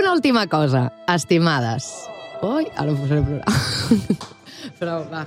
una última cosa, estimades. Ui, ara em posaré a plorar. Però va.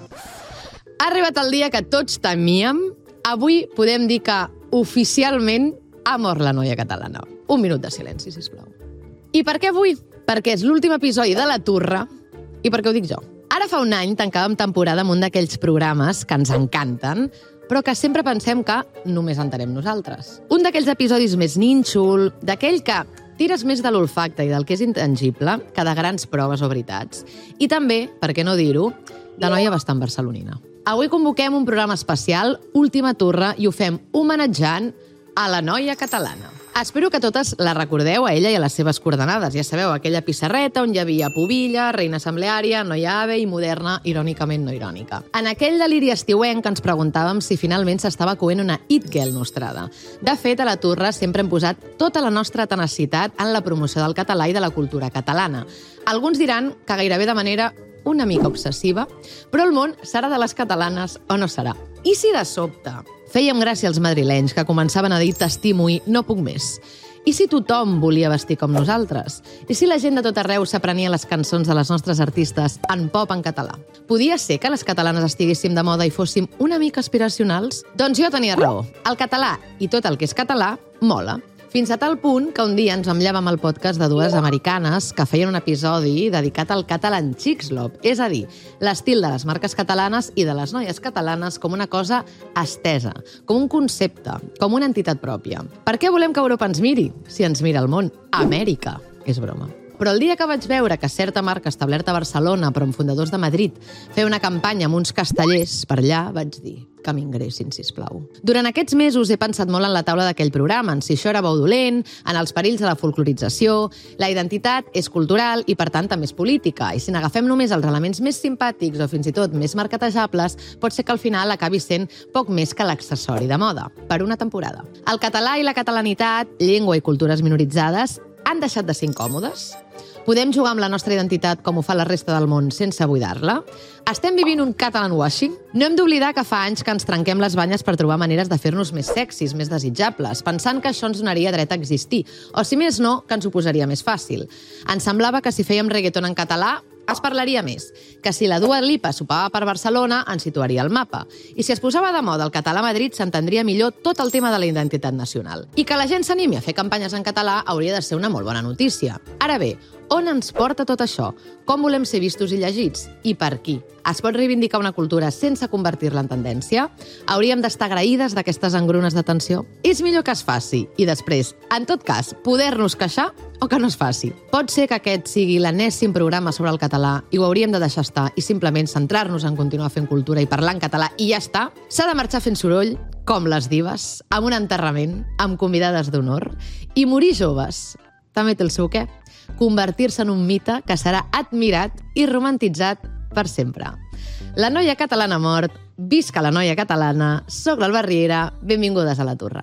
Ha arribat el dia que tots temíem. Avui podem dir que oficialment ha mort la noia catalana. Un minut de silenci, sisplau. I per què avui? Perquè és l'últim episodi de La Turra i perquè ho dic jo. Ara fa un any tancàvem temporada amb un d'aquells programes que ens encanten, però que sempre pensem que només entenem nosaltres. Un d'aquells episodis més nínxol, d'aquell que tires més de l'olfacte i del que és intangible que de grans proves o veritats. I també, per què no dir-ho, de noia bastant barcelonina. Avui convoquem un programa especial, Última Turra, i ho fem homenatjant a la noia catalana. Espero que totes la recordeu a ella i a les seves coordenades. Ja sabeu, aquella pissarreta on hi havia pubilla, reina assembleària, noia ave i moderna, irònicament no irònica. En aquell deliri estiuenc ens preguntàvem si finalment s'estava coent una it girl nostrada. De fet, a La Turra sempre hem posat tota la nostra tenacitat en la promoció del català i de la cultura catalana. Alguns diran que gairebé de manera una mica obsessiva, però el món serà de les catalanes o no serà. I si de sobte fèiem gràcia als madrilenys que començaven a dir t'estimo i no puc més? I si tothom volia vestir com nosaltres? I si la gent de tot arreu s'aprenia les cançons de les nostres artistes en pop en català? Podia ser que les catalanes estiguéssim de moda i fóssim una mica aspiracionals? Doncs jo tenia raó. El català i tot el que és català mola. Fins a tal punt que un dia ens enllàvem al podcast de dues americanes que feien un episodi dedicat al Catalan Chicks Love, és a dir, l'estil de les marques catalanes i de les noies catalanes com una cosa estesa, com un concepte, com una entitat pròpia. Per què volem que Europa ens miri? Si ens mira el món. Amèrica. És broma. Però el dia que vaig veure que certa marca establerta a Barcelona, però amb fundadors de Madrid, feia una campanya amb uns castellers per allà, vaig dir que m'ingressin, sisplau. Durant aquests mesos he pensat molt en la taula d'aquell programa, en si això era bo o dolent, en els perills de la folclorització. La identitat és cultural i, per tant, també és política. I si n'agafem només els elements més simpàtics o fins i tot més marquetejables, pot ser que al final acabi sent poc més que l'accessori de moda, per una temporada. El català i la catalanitat, llengua i cultures minoritzades, han deixat de ser incòmodes? Podem jugar amb la nostra identitat com ho fa la resta del món sense buidar-la? Estem vivint un Catalan washing? No hem d'oblidar que fa anys que ens trenquem les banyes per trobar maneres de fer-nos més sexis, més desitjables, pensant que això ens donaria dret a existir, o si més no, que ens ho posaria més fàcil. Ens semblava que si fèiem reggaeton en català es parlaria més, que si la Dua Lipa sopava per Barcelona ens situaria al mapa, i si es posava de moda el català a Madrid s'entendria millor tot el tema de la identitat nacional. I que la gent s'animi a fer campanyes en català hauria de ser una molt bona notícia. Ara bé, on ens porta tot això? Com volem ser vistos i llegits? I per qui? Es pot reivindicar una cultura sense convertir-la en tendència? Hauríem d'estar agraïdes d'aquestes engrunes d'atenció? És millor que es faci i després, en tot cas, poder-nos queixar o que no es faci. Pot ser que aquest sigui l'enèsim programa sobre el català i ho hauríem de deixar estar i simplement centrar-nos en continuar fent cultura i parlar en català i ja està? S'ha de marxar fent soroll, com les dives, amb un enterrament, amb convidades d'honor, i morir joves també té el seu què? Convertir-se en un mite que serà admirat i romantitzat per sempre. La noia catalana mort, visca la noia catalana, soc l'Alba Riera, benvingudes a La Turra.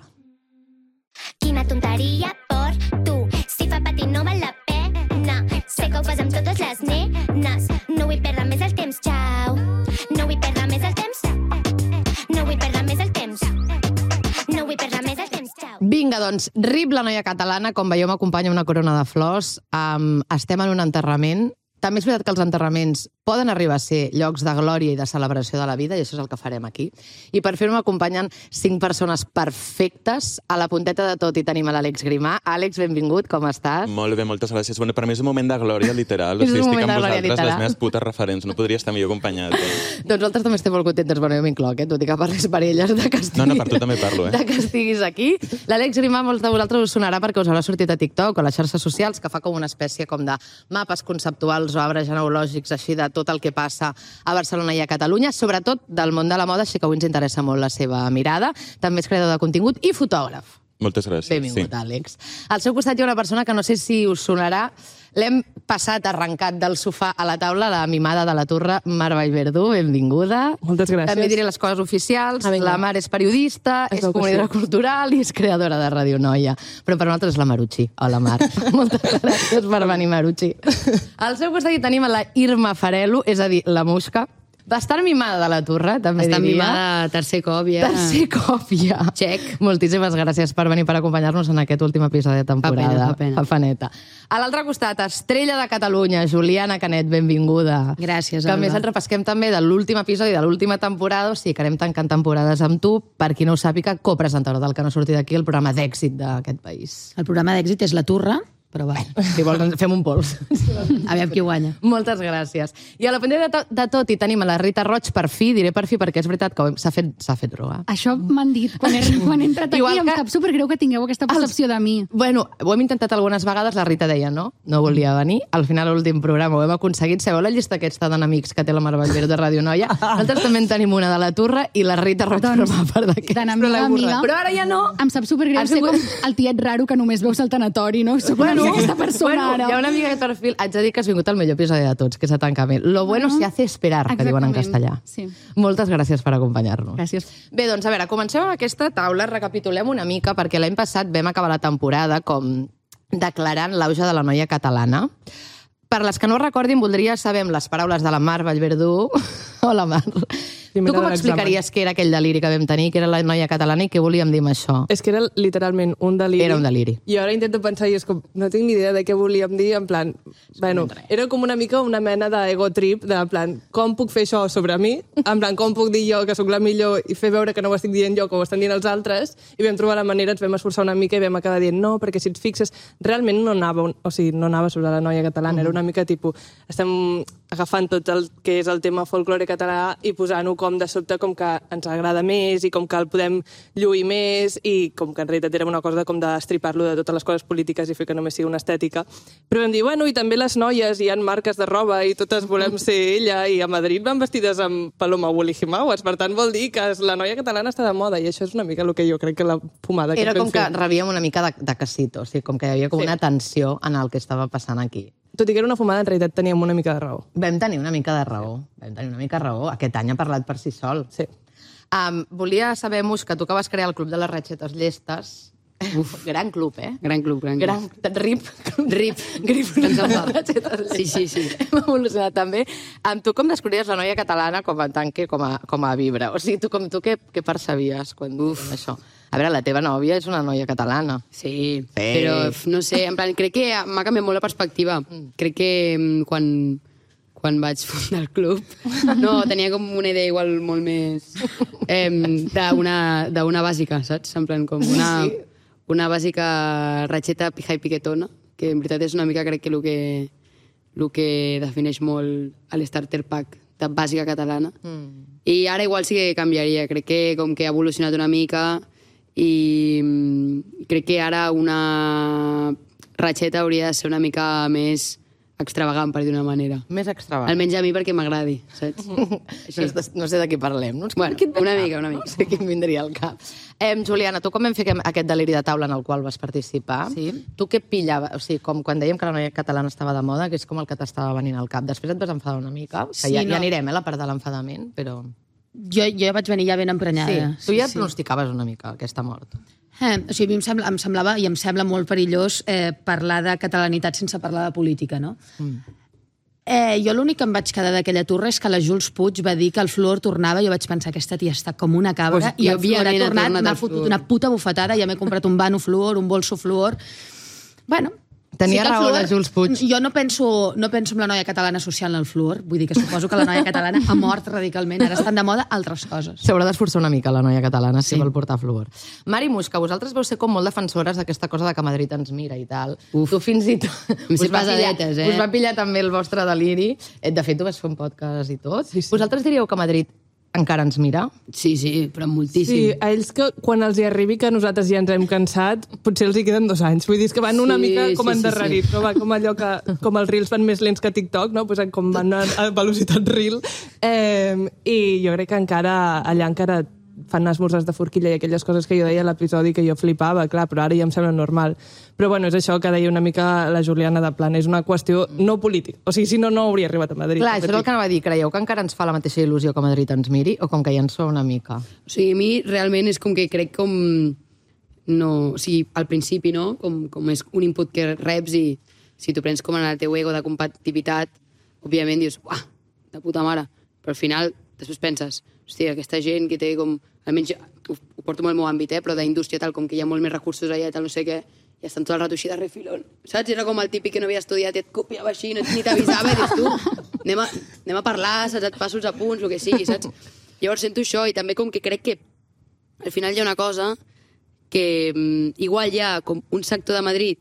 Quina tonteria por tu, si fa patir no val la pena, sé que ho fas amb totes les nenes, no vull perdre més el temps, xau, no vull perdre més el temps, no vull perdre més el temps, no vull perdre més el temps, xau. Vinga, doncs, rip la noia catalana, com veieu m'acompanya una corona de flors, estem en un enterrament. També és veritat que els enterraments poden arribar a ser llocs de glòria i de celebració de la vida, i això és el que farem aquí. I per fer-ho m'acompanyen 5 persones perfectes. A la punteta de tot hi tenim a l'Àlex Grimà. Àlex, benvingut, com estàs? Molt bé, moltes gràcies. Bueno, per mi és un moment de glòria literal. És un estic moment amb de glòria vosaltres, literal. les meves putes referents. No podria estar millor acompanyat. Doncs nosaltres també estem molt contentes, bueno, jo m'incloc, tot i que parlis per elles de que estiguis... No, per tu també parlo, de que estiguis aquí. L'Àlex Grimà, molts de vosaltres us sonarà perquè us haurà sortit a TikTok o a les xarxes socials, que fa com una espècie com de mapes conceptuals o arbres genealògics així de tot el que passa a Barcelona i a Catalunya, sobretot del món de la moda, així que avui ens interessa molt la seva mirada. També és creador de contingut i fotògraf. Moltes gràcies. Benvingut, Àlex. Al seu costat hi ha una persona que no sé si us sonarà. L'hem passat arrencat del sofà a la taula, la mimada de La Turra, Mar Vallverdú, benvinguda. Moltes gràcies. També diré les coses oficials. La Mar és periodista, és comunicadora cultural i és creadora de Radio Noia. Però per nosaltres és la Marucci. Hola, Mar. Moltes gràcies per venir, Marucci. Al seu costat hi tenim la Irma Farelo, és a dir, la Musca. Bastant mimada de la Turra, també Està diria. mimada, tercer cop, ja. Tercer cop, ja. Check. Moltíssimes gràcies per venir per acompanyar-nos en aquest últim episodi de temporada. Fa pena. Fa faneta. A l'altre costat, estrella de Catalunya, Juliana Canet, benvinguda. Gràcies, Que a Alba. més ens repesquem també de l'últim episodi de l'última temporada, o sigui que anem tancant temporades amb tu, per qui no ho sàpiga, copresentadora del Que no surti d'aquí, el programa d'èxit d'aquest país. El programa d'èxit és La Turra, però va. Si vols, ens fem un pols. Aviam qui guanya. Moltes gràcies. I a la pendent de tot hi tenim a la Rita Roig, per fi, diré per fi, perquè és veritat que s'ha fet droga. Això m'han dit quan he entrat aquí. Igual Em que- sap supergreu que tingueu aquesta percepció de mi. Bueno, ho hem intentat algunes vegades, la Rita deia no volia venir. Al final, a l'últim programa ho hem aconseguit. Sabeu la llista aquesta d'enemics que té la Mar Vallvero de Radio Noia? Nosaltres també en tenim una de la Turra i la Rita Roig forma part d'aquesta. D'enemiga, amiga. Però ara ja no. Em sap supergreu Ha ser sigut- com el tiet raro que només veus al tanatori, no? Soc una mica aquesta persona ara. Hi ha una amiga de perfil, haig de dir que has vingut al millor episodi de tots, que és a tancament. Lo bueno se hace esperar, que diuen en Exactament, castellà. sí. Moltes gràcies per acompanyar-nos. Gràcies. Bé, doncs a veure, comencem amb aquesta taula, recapitulem una mica, perquè l'any passat vam acabar la temporada com declarant l'auge de la noia catalana. Per les que no ho recordin, voldria saber amb les paraules de la Mar Vallverdú. Hola, Mar. Primera Tu com de l'examen. explicaries què era aquell deliri que vam tenir, que era la noia catalana i què volíem dir amb això? És que era literalment un deliri. Era un deliri. I ara intento pensar i és com, no tinc ni idea de què volíem dir, en plan, bueno, era com una mica una mena d'ego trip, de en plan, com puc fer això sobre mi? En plan, com puc dir jo que sóc la millor i fer veure que no ho estic dient jo, que ho estan dient els altres? I vam trobar la manera, ens vam esforçar una mica i vam acabar dient no, perquè si et fixes, realment no anava, no anava sobre la noia catalana, era una mica tipus, estem agafant tot el que és el tema folklore català i posant-ho com de sobte com que ens agrada més i com que el podem lluir més i com que en realitat era una cosa com d'estripar-lo de totes les coses polítiques i fer que només sigui una estètica. Però vam dir, bueno, i també les noies, hi ha marques de roba i totes volem ser ella, i a Madrid van vestides amb Paloma Woolly-Himauas, per tant vol dir que la noia catalana està de moda, i això és una mica el que jo crec que la fumada que Era vam com que fer. rebíem una mica de casito, o sigui, com que hi havia com una tensió en el que estava passant aquí. Tot i que era una fumada, en realitat teníem una mica de raó. Vam tenir una mica de raó. Aquest any ha parlat per si sol. Sí. Volia saber, Mus, que tu que vas crear el Club de les Ratxetes Llestes. Uf, gran club, eh? Gran club, gran club. Rip. Grip. Sí. Hem evolucionat també. Tu com descobries la noia catalana com a tanque, com a vibra? O sigui, tu què percebies quan això? A veure, la teva nòvia és una noia catalana. Sí, però no sé, en plan, crec que m'ha canviat molt la perspectiva. Crec que quan vaig fundar el club, no, tenia com una idea igual molt més d'una bàsica, saps? En plan, com una bàsica ratxeta pija i piquetona, que en veritat és una mica, crec que el que defineix molt l'starter pack de bàsica catalana. I ara igual sí que canviaria, crec que com que ha evolucionat una mica i crec que ara una ratxeta hauria de ser una mica més extravagant, per dir d'una manera. Més extravagant. Almenys a mi perquè m'agradi, saps? No sé de què parlem. No? Bueno, una mica. No sé qui em vindria al cap. Juliana, tu com vam fer aquest deliri de taula en el qual vas participar? Sí. Tu què pillaves? O sigui, com quan dèiem que la noia catalana estava de moda, que és com el que t'estava venint al cap. Després et vas enfadar una mica, que ja anirem, la part de l'enfadament, però... Jo ja vaig venir ja ben emprenyada. Tu ja pronosticaves una mica aquesta mort. O sigui, a mi em semblava i em sembla molt perillós parlar de catalanitat sense parlar de política, no? Jo l'únic que em vaig quedar d'aquella turra és que la Jules Puig va dir que el fluor tornava i jo vaig pensar, aquesta tia està com una cabra, i el fluor ha tornat, m'ha fotut una puta bufetada, ja m'he comprat un vano fluor, un bolso fluor... Bueno... Tenia raó de Jules Puig. Jo no penso en la noia catalana associant el fluor, vull dir que suposo que la noia catalana ha mort radicalment, ara estan de moda altres coses. S'haurà d'esforçar una mica la noia catalana si vol portar fluor. Mari Mus, que vosaltres vau ser com molt defensores d'aquesta cosa de que Madrid ens mira i tal. Tu fins i tot... Em sé pesadetes, Us va pillar també el vostre deliri. De fet, tu vas fer un podcast i tot. Vosaltres diríeu que Madrid encara ens mira? Sí, però moltíssim. Sí, a ells que quan els hi arribi que nosaltres ja ens hem cansat, potser els hi queden 2 anys. Vull dir que van una mica com endarrerits, no? Va com allò que, com els reels van més lents que TikTok, no? Pues com van a velocitat reel. I jo crec que allà encara fan esmorzars de forquilla i aquelles coses que jo deia a l'episodi que jo flipava, clar, però ara ja em sembla normal. Però bueno, és això que deia una mica la Juliana de plan, és una qüestió no política. O sigui, si no, no hauria arribat a Madrid. Clar, això és el que anava a dir. Creieu que encara ens fa la mateixa il·lusió que Madrid ens miri o com que ja ens fa una mica? O sigui, a mi realment és com que crec com... No, o sigui, al principi, no? Com és un input que reps i si tu prens com en el teu ego de competitivitat, òbviament dius, uah, de puta mare. Però al final, després penses, hòstia, aquesta gent que té com... Almenys ho porto molt al meu àmbit, però d'indústria tal, com que hi ha molt més recursos allà, tal, no sé què, i estan tot el rato així de refilón. Saps? Era com el típic que no havia estudiat i et copiava així, ni t'avisava, i dius tu, anem a parlar, saps? Et passo els apunts, el que sigui, saps? Llavors sento això, i també com que crec que al final hi ha una cosa que igual hi ha com un sector de Madrid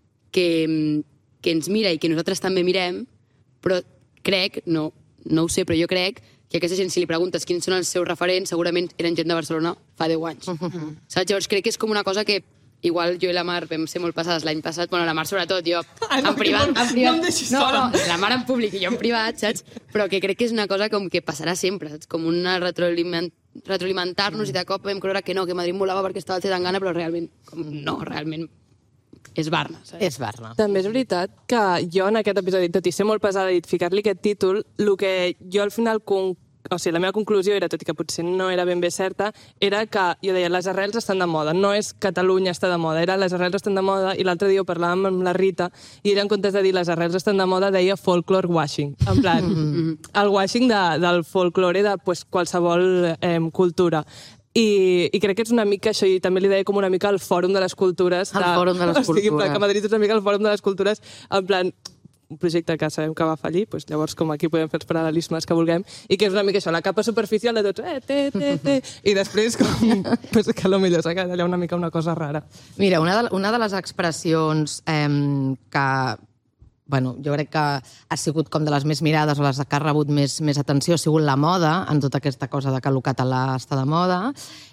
que ens mira i que nosaltres també mirem, però crec, no ho sé, però jo crec que aquesta gent, si li preguntes quins són els seus referents, segurament eren gent de Barcelona fa 10 anys. Saps? Llavors crec que és com una cosa que igual jo i la Mar vam ser molt passades l'any passat, bueno, la Mar sobretot, jo en privat... No, la Mar en públic i jo en privat, saps? Però que crec que és una cosa com que passarà sempre, saps? Com una retroalimentar-nos i de cop vam creure que no, que Madrid molava perquè estava el Zetangana, però realment, realment és Barna, saps? És Barna. També és veritat que jo en aquest episodi, tot i ser molt pesada i ficar-li aquest títol, el que jo al final... O sigui, la meva conclusió era, tot i que potser no era ben bé certa, era que jo deia, les arrels estan de moda. No és Catalunya està de moda, era les arrels estan de moda, i l'altre dia ho parlàvem amb la Rita, i ella en comptes de dir les arrels estan de moda, deia folklore washing. En plan, el washing del folklore de qualsevol cultura. I crec que és una mica això, i també li deia com una mica el fòrum de les cultures. El fòrum de les cultures. O sigui, que Madrid és una mica el fòrum de les cultures, en plan... un projecte que sabem que va fallir, doncs llavors com aquí podem fer els paral·lelismes que vulguem, i que és una mica això, la capa superficial de tots, i després com, pues, que potser s'ha quedat allà una mica una cosa rara. Mira, una de les expressions que, bueno, jo crec que ha sigut com de les més mirades o les que ha rebut més atenció ha sigut la moda, en tota aquesta cosa de que el català està de moda,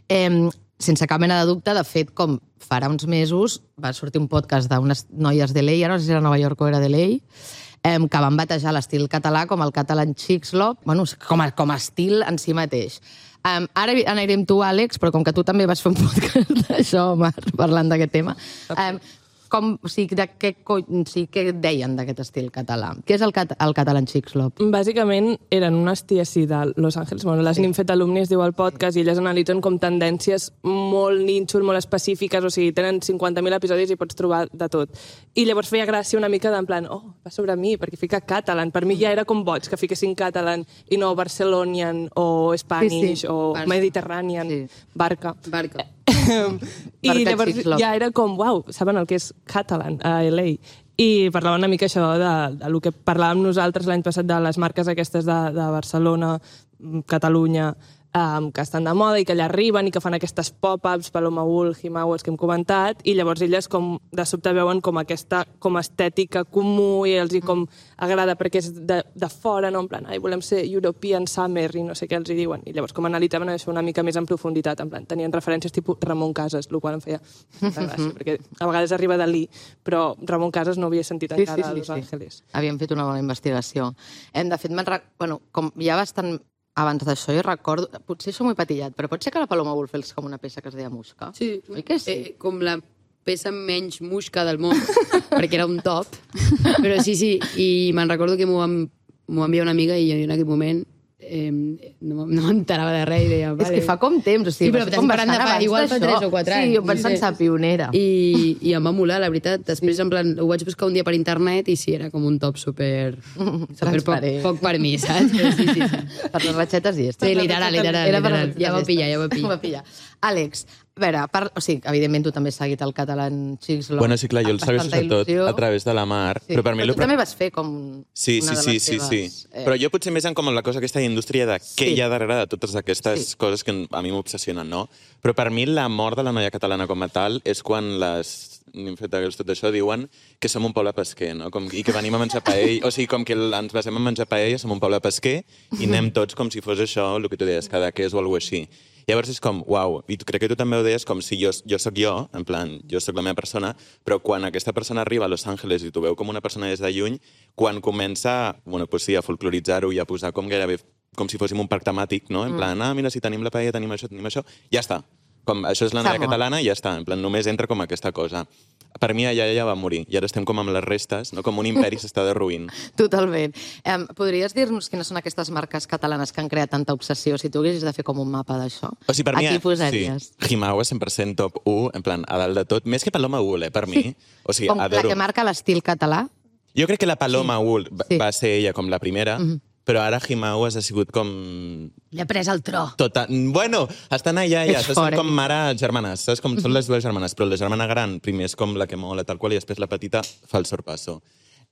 sense cap mena de dubte, de fet, com farà uns mesos va sortir un podcast d'unes noies de LA, no sé si era Nova York o era de LA, que van batejar l'estil català com el Catalan Chicxulub, bueno, com a estil en si mateix. Ara anirem tu, Àlex, però com que tu també vas fer un podcast d'això, Mar, parlant d'aquest tema, què deien d'aquest estil català? Què és el Catalan Chicxulub? Bàsicament eren unes ties de Los Angeles, bueno, les Ninfet Alumni es diu el podcast, i elles analitzen com tendències molt nínxol, molt específiques, o sigui, tenen 50.000 episodis i pots trobar de tot. I llavors feia gràcia una mica d'en plan, va sobre mi, perquè fica catalan. Per mi ja era com boig que fiquessin catalan i no Barcelonian o Spanish o Mediterranean, Barca. I llavors ja era com, uau, saben el que és catalan a LA. I parlava una mica això del que parlàvem nosaltres l'any passat de les marques aquestes de Barcelona, Catalunya, que estan de moda i que allà arriben i que fan aquestes pop-ups, Paloma Wool, Himau, els que hem comentat, i llavors elles com de sobte veuen com aquesta com estètica comú i els com agrada perquè és de fora, no? En plan, volem ser European Summer i no sé què els hi diuen. I llavors com analitzaven això una mica més en profunditat, en plan, tenien referències tipus Ramon Casas, el qual em feia gràcia, perquè a vegades arriba Dalí, però Ramon Casas no havia sentit encara a Los Angeles. Havíem fet una bona investigació. De fet, com ja bastant abans d'això, jo recordo... Potser això m'ho he patillat, però pot ser que la Paloma Wool fes com una peça que es deia Musca? Sí. Oi que sí? Com la peça menys musca del món, perquè era un top. Però sí, i me'n recordo que m'ho va enviar una amiga i jo en aquell moment no m'enterava de res i deia... És que fa com temps, o sigui... Sí, però estem parlant de igual fa 3 o 4 anys. Sí, jo vaig pensar pionera. I em va molar, la veritat. Després, en plan, ho vaig buscar un dia per internet i sí, era com un top super poc per mi, saps? Sí. Per les ratxetes i esto. Sí, literal. Ja va pillar. Àlex, a veure, o sigui, evidentment tu també has seguit el Catalan Chicxulub. Bueno, sí, clar, jo el segueixo sobretot a través de la Mar, però per mi... Però tu també vas fer com Sí. Però jo potser més en com la cosa aquesta indústria de què hi ha darrere de totes aquestes coses que a mi m'obsessionen, no? Però per mi la mort de la noia catalana com a tal és quan les Ninfetagirls, tot això, diuen que som un poble pesquer, no? I que venim a menjar paella, o sigui, com que ens basem a menjar paella, som un poble pesquer i anem tots com si fos això, el que tu deies, cada què és o alguna cosa així. Llavors és com, uau, i crec que tu també ho deies com si jo sóc jo, en plan, jo sóc la meva persona, però quan aquesta persona arriba a Los Angeles i tu veu com una persona des de lluny, quan comença, bueno, pues sí, a folcloritzar-ho i a posar com gairebé com si fóssim un parc temàtic, no? En plan, mira, si tenim la paella, tenim això, ja està. Com, això és la noia catalana i ja està. En plan, només entra com aquesta cosa. Per mi allà ja va morir. I ara estem com amb les restes, no? Com un imperi s'està derruint. Totalment. Podries dir-nos quines són aquestes marques catalanes que han creat tanta obsessió? Si tu haguessis de fer com un mapa d'això, o sigui, per mi, aquí posaries? Sí. Himau és 100% top 1, en plan, a dalt de tot. Més que Paloma Wool, per mi. O sigui, com la que marca l'estil català? Jo crec que la Paloma Wool va ser ella com la primera, però ara Himauas ha sigut com... Li ha pres el tro. Bueno, estan allà, És són fort, com mare germanes, saps? Com són les dues germanes, però la germana gran primer és com la que mola, tal qual, i després la petita fa el sorpasso.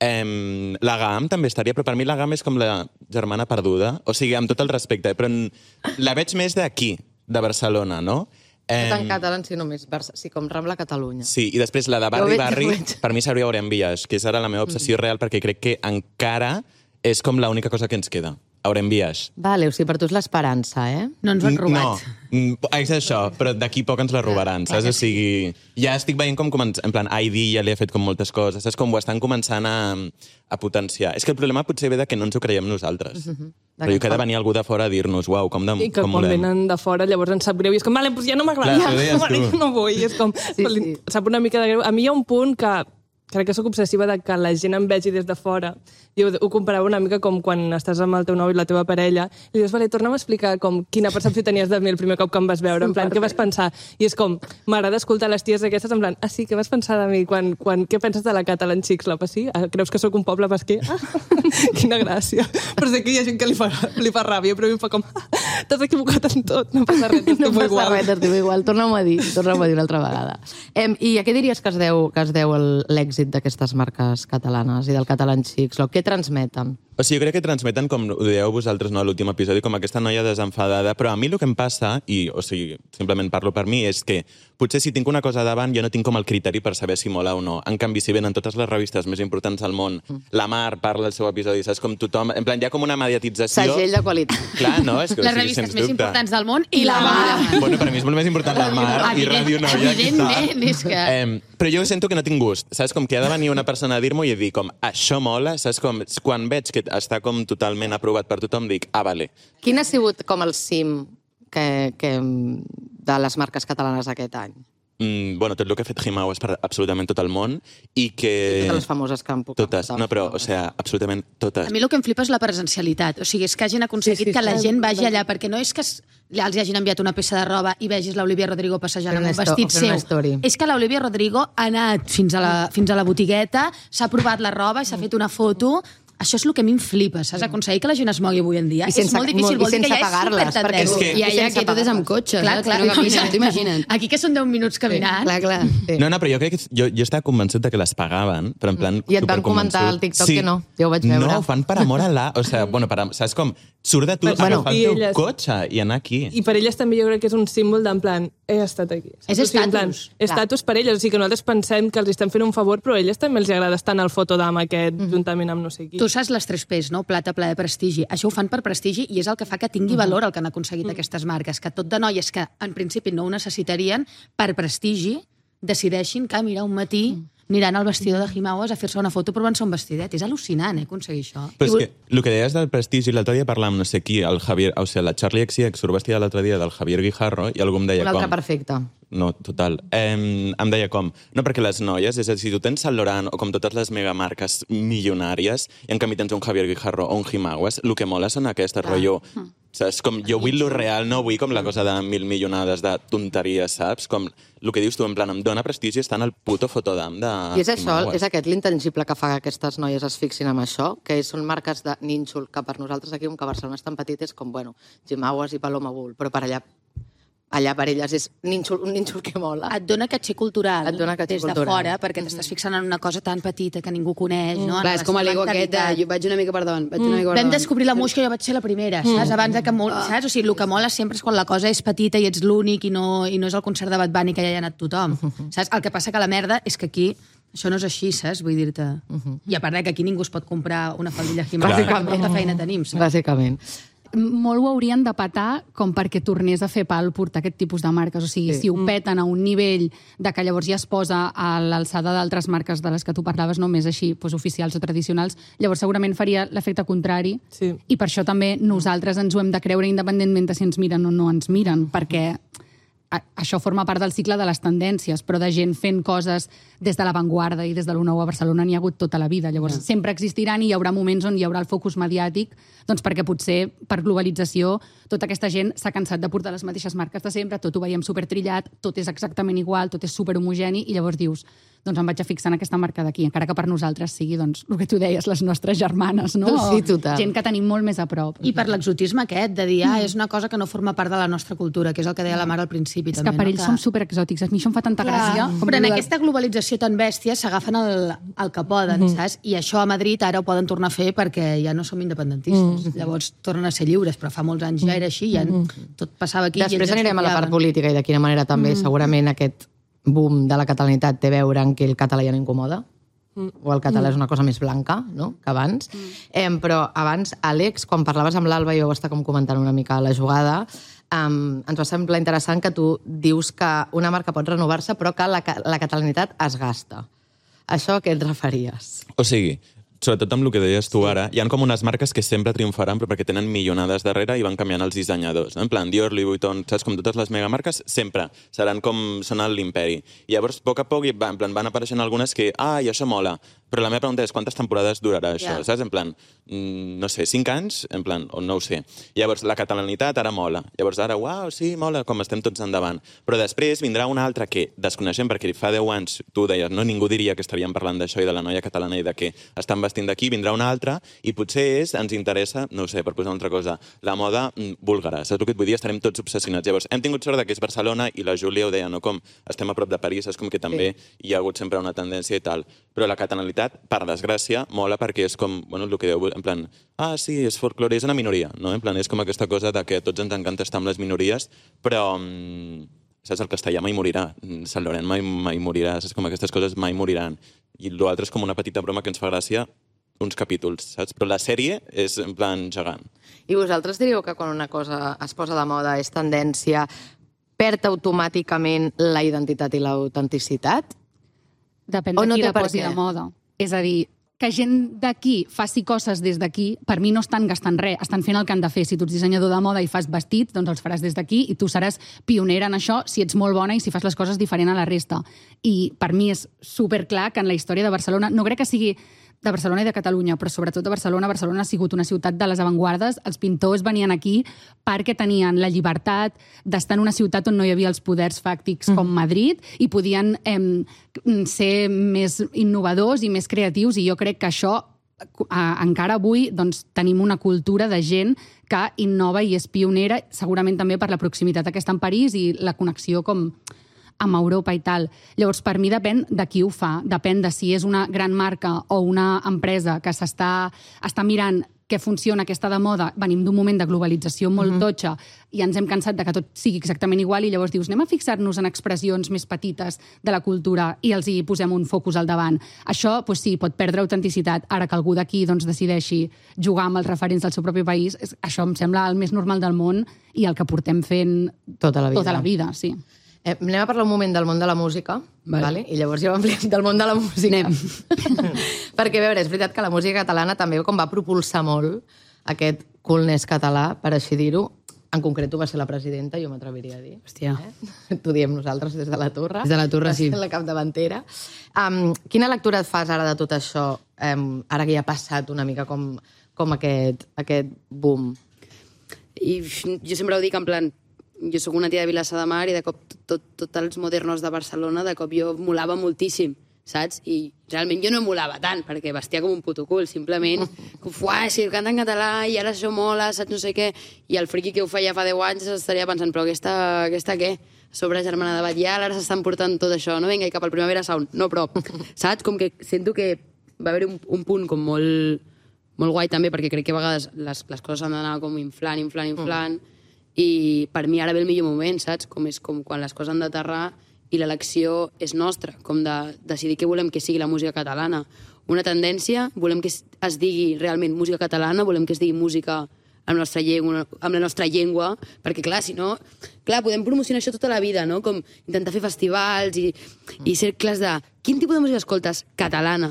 La GAM també estaria, però per mi la GAM és com la germana perduda, o sigui, amb tot el respecte, però la veig més d'aquí, de Barcelona, no? No en català, sinó més, sí, com Rambla Catalunya. Sí, i després la de Barri, per mi seria Auren Vies, que és ara la meva obsessió real, perquè crec que encara és com l'única cosa que ens queda. Auren Vies. Vale, o sigui, per tu és l'esperança, eh? No ens ho han robat. No, és això, però d'aquí poc ens la robaran, saps? O sigui, ja estic veient com en plan, ID ja li ha fet com moltes coses, saps? Com ho estan començant a potenciar. És que el problema potser ve de que no ens ho creiem nosaltres. Però jo que ha de venir algú de fora a dir-nos, uau, com I que quan venen de fora llavors ens sap greu i és com, vale, doncs ja no m'agrada, ja no vull. És com, sap una mica de greu. A mi hi ha un punt que crec que sóc obsessiva de que la gent em vegi des de fora. Jo ho comparava una mica com quan estàs amb el teu nòvio i la teva parella i dius, vale, torna'm a explicar com quina percepció tenies de mi el primer cop que em vas veure, en plan, què vas pensar? I és com, m'agrada escoltar les ties aquestes en plan, sí, què vas pensar de mi? Què penses de la Catalan Chicks Club? Sí? Creus que sóc un poble pesquer? Quina gràcia. Però sé que hi ha gent que li fa ràbia, però a mi em fa com, t'has equivocat en tot, no passa res, t'estimo igual. No passa res, t'estimo igual. Torna-m'ho a dir una altra vegada. I a què diries que es deu l'èxit d'aquestes marques catalanes i del Catalan Chicks Club? Què transmeten? O sigui, jo crec que transmeten, com ho dèieu vosaltres no, a l'últim episodi, com aquesta noia desenfadada, però a mi el que em passa, o sigui, simplement parlo per mi, és que potser si tinc una cosa davant jo no tinc com el criteri per saber si mola o no. En canvi, si venen totes les revistes més importants del món, la Mar parla al seu episodi, saps com tothom... En plan, hi ha com una mediatització... Segell de qualitat. Clar, no? És que, les revistes més importants del món i la Mar. Bueno, per mi és molt més important la Mar i Ràdio Noia. Evidentment, és que... Però jo sento que no tinc gust, saps? Com que ha de venir una persona a dir-m'ho i dir com, això mola, saps? Com, quan veig que està com totalment aprovat per tothom, dic, vale. Quin ha sigut com el cim de les marques catalanes aquest any? Bueno, tot el que ha fet Himauas per absolutament tot el món i que... I totes les famoses que han pogut... Totes, no, però, o sigui, absolutament totes. A mi el que em flipa és la presencialitat. O sigui, és que hagin aconseguit que la gent vagi allà, perquè no és que els hagin enviat una peça de roba i vegis l'Olivia Rodrigo passejant amb un vestit seu. És que l'Olivia Rodrigo ha anat fins a la botigueta, s'ha provat la roba i s'ha fet una foto... Això és el que a mi em flipa, saps? Aconseguir que la gent es mogui avui en dia. És molt difícil, vol dir que ja és supertendent. I allà que tot és amb cotxe, clar, no caminen, t'ho imagina't. Aquí que són 10 minuts caminant. Clar. No, però jo crec que... Jo estava convençut de que les pagaven, però en plan... I et van comentar al TikTok que no, ja ho vaig veure. No, ho fan per amor a la... O sigui, bueno, saps com? Surt de tu, agafar el teu cotxe i anar aquí. I per elles també jo crec que és un símbol d'en plan, he estat aquí. És estatus. Estatus per elles, o sigui que nosaltres pensem que els estem fent un favor, però a elles també els agrada estar en el fotodam aquest, juntament amb no sé qui. Tu saps les 3 P's, no? Plata, plaer, prestigi. Això ho fan per prestigi i és el que fa que tingui valor el que han aconseguit aquestes marques, que tot de noies que en principi no ho necessitarien, per prestigi, decideixin que, mira, un matí aniran al vestidor de Himauas a fer-se una foto provant-se un vestidet. És al·lucinant, aconseguir això. Però és que el que deies del prestigi, l'altre dia parlàvem, no sé qui, el Javier, o sigui, la Charlie XCX surt vestida l'altre dia del Javier Guijarro i algú em deia com... Un altre perfecte. No, total. Em deia com... No, perquè les noies, és a dir, si tu tens Saint Laurent o com totes les megamarques milionàries i en canvi tens un Javier Guijarro o un Himauas, el que mola són aquestes, rotllo... Saps? Com jo vull lo real, no vull com la cosa de 1.000 milionades de tonteries, saps? Com el que dius tu, en plan, em dona prestigi estar en el puto fotodam de... I és això, és aquest l'intangible que fa que aquestes noies es fixin en això, que són marques de nínxol, que per nosaltres aquí, com que Barcelona és tan petit, és com, bueno, Himauas i Paloma Bull, però per allà per elles és un nínxol que mola. Et dona catxer cultural des de fora, perquè t'estàs fixant en una cosa tan petita que ningú coneix. No? Clar, és com l'ego aquest, jo vaig una mica per davant. Vam descobrir la Muixca i jo vaig ser la primera, saps? Abans de que saps? O sigui, el que mola sempre és quan la cosa és petita i ets l'únic i no és el concert de Bad Bunny que ja hi ha anat tothom. Saps? El que passa que la merda és que aquí això no és així, saps? Vull dir-te. I a part que aquí ningú es pot comprar una faldilla Himauas, perquè molta feina tenim, saps? Bàsicament. Molt ho haurien de petar com perquè tornés a fer pal portar aquest tipus de marques. O sigui, si ho peten a un nivell de que llavors ja es posa a l'alçada d'altres marques de les que tu parlaves, només així, doncs, oficials o tradicionals, llavors segurament faria l'efecte contrari. Sí. I per això també nosaltres ens ho hem de creure independentment de si ens miren o no ens miren, perquè això forma part del cicle de les tendències, però de gent fent coses des de l'avantguarda i des de l'U9 a Barcelona n'hi ha hagut tota la vida. Llavors, sempre existiran i hi haurà moments on hi haurà el focus mediàtic, doncs perquè potser, per globalització, tota aquesta gent s'ha cansat de portar les mateixes marques de sempre, tot ho veiem supertrillat, tot és exactament igual, tot és superhomogeni, i llavors dius, doncs em vaig a fixar en aquesta marca d'aquí, encara que per nosaltres sigui, doncs, el que tu deies, les nostres germanes, no? Sí, total. Gent que tenim molt més a prop. I per l'exotisme aquest, de dir, és una cosa que no forma part de la nostra cultura, que és el que deia la Mar al principi. És també, que per ells som superexòtics, a mi això em fa tanta gràcia. Però en aquesta globalització tan bèstia s'agafen el que poden, saps? I això a Madrid ara ho poden tornar a fer perquè ja no som independentistes. Llavors tornen a ser lliures, però fa molts anys ja era així, ja tot passava aquí. Després anirem a la part política i de quina manera també segurament aquest boom de la catalanitat té a veure en que el català ja no incomoda, o el català és una cosa més blanca, no?, que abans. Però abans, Àlex, quan parlaves amb l'Alba, jo ho estava com comentant una mica la jugada, ens va semblar interessant que tu dius que una marca pot renovar-se però que la catalanitat es gasta. Això a què et referies? O sigui, sobretot amb el que deies tu ara, hi ha com unes marques que sempre triomfaran però perquè tenen milionades darrere i van canviant els dissenyadors. No? En plan, Dior, Louis Vuitton, saps? Com totes les megamarques, sempre seran com són l'imperi. I llavors, a poc, van apareixent algunes que, i això mola. Però la meva pregunta és, quantes temporades durarà això? Saps? En plan, no sé, 5 anys? En plan, o no ho sé. Llavors, la catalanitat ara mola. Llavors, ara, uau, sí, mola, com estem tots endavant. Però després vindrà una altra que desconeixem, perquè fa 10 anys, tu deies, no, ningú diria que estaríem parlant d'això i de la noia catalana i de què estan vestint d'aquí, vindrà una altra i potser ens interessa, no ho sé, per posar una altra cosa, la moda búlgara. Saps el que et vull dir? Estarem tots obsessionats. Llavors, hem tingut sort que és Barcelona i la Júlia ho deia, no? Com estem a prop de París, és com que també hi ha hagut sempre una tendència i tal. Però la catalanitat, per desgràcia, mola perquè és com, bueno, el que deu, en plan, sí, és folklore, és una minoria, no? En plan, és com aquesta cosa de que a tots ens encanta estar amb les minories, però, saps, el castellà mai morirà, Sant Laurent mai morirà, saps, com aquestes coses mai moriran. I l'altre és com una petita broma que ens fa gràcia uns capítols, saps? Però la sèrie és, en plan, gegant. I vosaltres diríeu que quan una cosa es posa de moda, és tendència, perd automàticament la identitat i l'autenticitat? Depèn de qui la posi de moda. És a dir, que gent d'aquí faci coses des d'aquí, per mi no estan gastant res, estan fent el que han de fer. Si tu ets dissenyador de moda i fas vestits, doncs els faràs des d'aquí i tu seràs pionera en això si ets molt bona i si fas les coses diferent a la resta. I per mi és superclar que en la història de Barcelona, no crec que sigui de Barcelona i de Catalunya, però sobretot de Barcelona. Barcelona ha sigut una ciutat de les avantguardes. Els pintors venien aquí perquè tenien la llibertat d'estar en una ciutat on no hi havia els poders fàctics com Madrid i podien ser més innovadors i més creatius, i jo crec que això encara avui doncs, tenim una cultura de gent que innova i és pionera, segurament també per la proximitat que està en París i la connexió com amb Europa i tal. Llavors, per mi depèn de qui ho fa, depèn de si és una gran marca o una empresa que està mirant què funciona, què està de moda. Venim d'un moment de globalització molt totxa i ens hem cansat de que tot sigui exactament igual i llavors dius, anem a fixar-nos en expressions més petites de la cultura i els hi posem un focus al davant. Això, doncs sí, pot perdre autenticitat. Ara que algú d'aquí doncs, decideixi jugar amb els referents del seu propi país, això em sembla el més normal del món i el que portem fent tota la vida, sí. Anem a parlar un moment del món de la música, vale? I llavors ja ho ampliem del món de la música. Perquè, a veure, és veritat que la música catalana també com va propulsar molt aquest coolness català, per així dir-ho. En concret, tu vas ser la presidenta, jo m'atreviria a dir. Hòstia. T'ho diem nosaltres des de la torre. Des de la torre, sí. Vas ser la capdavantera. Quina lectura et fas ara de tot això, ara que ja ha passat una mica com aquest boom? I jo sempre ho dic en plan, jo sóc una tia de Vilassar de Mar i de cop tots els modernos de Barcelona, de cop jo molava moltíssim, saps? I realment jo no molava tant, perquè vestia com un puto cul, simplement, com, si canta en català i ara això mola, saps, no sé què, i el friqui que ho feia fa 10 anys estaria pensant, però aquesta què? A sobre germana de Batllal, ara s'estan portant tot això, no? Vinga, i cap al Primavera Sound, no, però, saps? Com que sento que va haver un punt com molt guai també, perquè crec que a vegades les coses han d'anar com inflant, i per mi ara ve el millor moment, saps? És com quan les coses han d'aterrar i l'elecció és nostra, com de decidir què volem que sigui la música catalana. Una tendència, volem que es digui realment música catalana, volem que es digui música amb la nostra llengua, perquè clar, si no, podem promocionar això tota la vida, no? Com intentar fer festivals i ser clars de quin tipus de música escoltes? Catalana.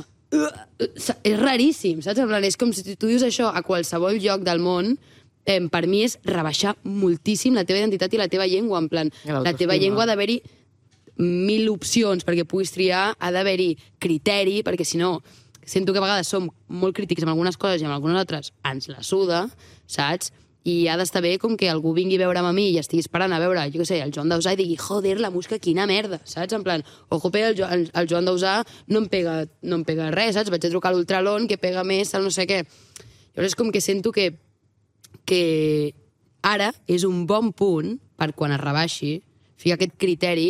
És raríssim, saps? És com si tu dius això a qualsevol lloc del món, per mi és rebaixar moltíssim la teva identitat i la teva llengua, en plan, la teva llengua ha d'haver-hi 1000 opcions perquè puguis triar, ha d'haver-hi criteri, perquè si no, sento que a vegades som molt crítics amb algunes coses i amb algunes altres ens la suda, saps? I ha d'estar bé com que algú vingui a veure'm a mi i estigui esperant a veure, jo què sé, el Joan Dausà i digui, joder, la música, quina merda, saps? En plan, ojo, el Joan Dausà no em pega res, saps? Vaig a trucar a l'Ultralon, que pega més, no sé què. Llavors és com que sento que ara és un bon punt per quan es rebaixi, ficar aquest criteri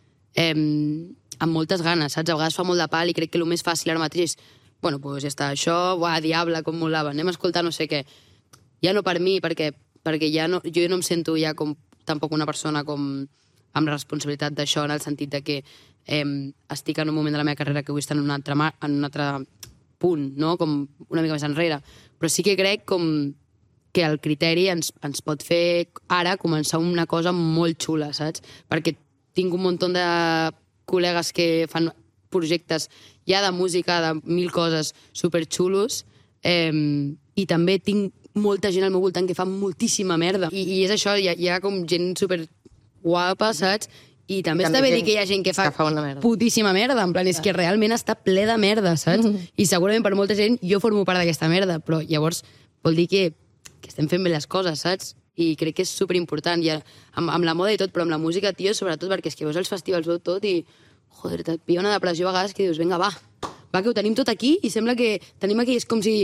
amb moltes ganes, saps? A vegades fa molt de pal i crec que el més fàcil ara mateix és, bueno, doncs ja està, això, diable, com molava, anem a escoltar no sé què. Ja no per mi, perquè ja no, jo no em sento ja com tampoc una persona com amb responsabilitat d'això, en el sentit de que estic en un moment de la meva carrera que vull estar en un altre punt, no? Com una mica més enrere. Però sí que crec com que el criteri ens pot fer ara començar una cosa molt xula, saps? Perquè tinc un munt de col·legues que fan projectes ja de música, de 1000 coses superxulos, i també tinc molta gent al meu voltant que fa moltíssima merda. I és això, hi ha com gent super guapa, saps? I també està bé dir que hi ha gent que fa putíssima merda, en plan, és que realment està ple de merda, saps? I segurament per molta gent jo formo part d'aquesta merda, però llavors vol dir que estem fent bé les coses, saps? I crec que és superimportant, i amb la moda i tot, però amb la música, tio, sobretot, perquè és que veus els festivals, veus tot i, joder, et pilla una depressió a vegades que dius, vinga, va, que ho tenim tot aquí, i sembla que tenim aquí,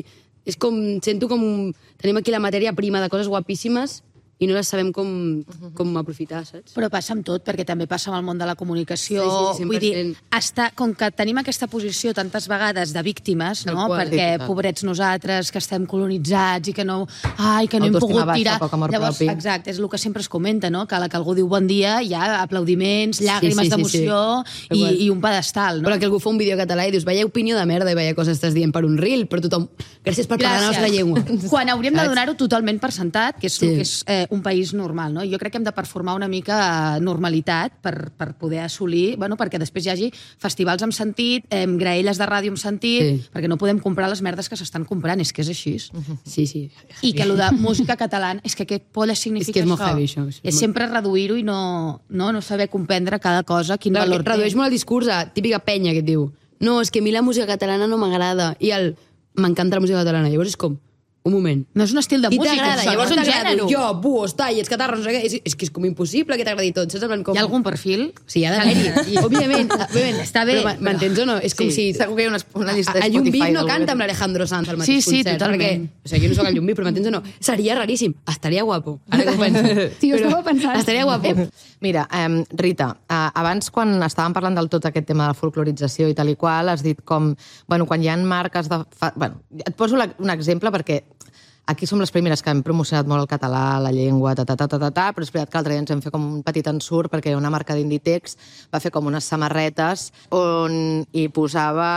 sento com tenim aquí la matèria prima de coses guapíssimes i no les sabem com aprofitar, saps? Però passa amb tot, perquè també passa amb el món de la comunicació. Sí, vull dir, com que tenim aquesta posició tantes vegades de víctimes, no? Perquè pobrets nosaltres, que estem colonitzats i que no hem pogut tirar... Llavors, exacte, és el que sempre es comenta, no? Que a la que algú diu bon dia hi ha aplaudiments, llàgrimes d'emoció i un pedestal, no? Però que algú fa un vídeo català i dius, vaya opinió de merda i vaya coses estàs dient per un reel, però tothom... Gràcies per parlar la nostra llengua. Quan hauríem de donar-ho totalment per sentat, que és un país normal, no? Jo crec que hem de performar una mica normalitat per poder assolir, bueno, perquè després hi hagi festivals amb sentit, graelles de ràdio amb sentit, perquè no podem comprar les merdes que s'estan comprant, és que és així. Sí. I que el de música catalana, és que què polla significa això? És que és molt heavy, això. És sempre reduir-ho i no saber comprendre cada cosa, quin valor té. Redueix molt el discurs a típica penya que et diu, no, és que a mi la música catalana no m'agrada, i m'encanta la música catalana, llavors és com, un moment. No és un estil de música, això, llavors és un gènere. Jo, buos, talles, catarros, no sé què, és que és com impossible que t'agradi tot, saps? Hi ha algun perfil? Sí, hi ha d'haver-hi. Òbviament, està bé. M'entens o no? És com si... Segur que hi ha una llista de Spotify. A Llumbi no canta amb l'Alejandro Sanz al mateix concert. Sí, totalment. O sigui, jo no soc el Llumbi, però m'entens o no? Seria raríssim. Estaria guapo. Ara que ho penso. Sí, ho estava pensant. Estaria guapo. Mira, Rita, abans quan estàvem parlant del tot aquest tema de la folclorització i tal i qual, has dit com, bueno, quan hi ha marques de... Bueno, et poso un exemple perquè aquí som les primeres que hem promocionat molt el català, la llengua, però és veritat que l'altre dia ens vam fer com un petit ensurt perquè una marca d'Inditex va fer com unes samarretes on hi posava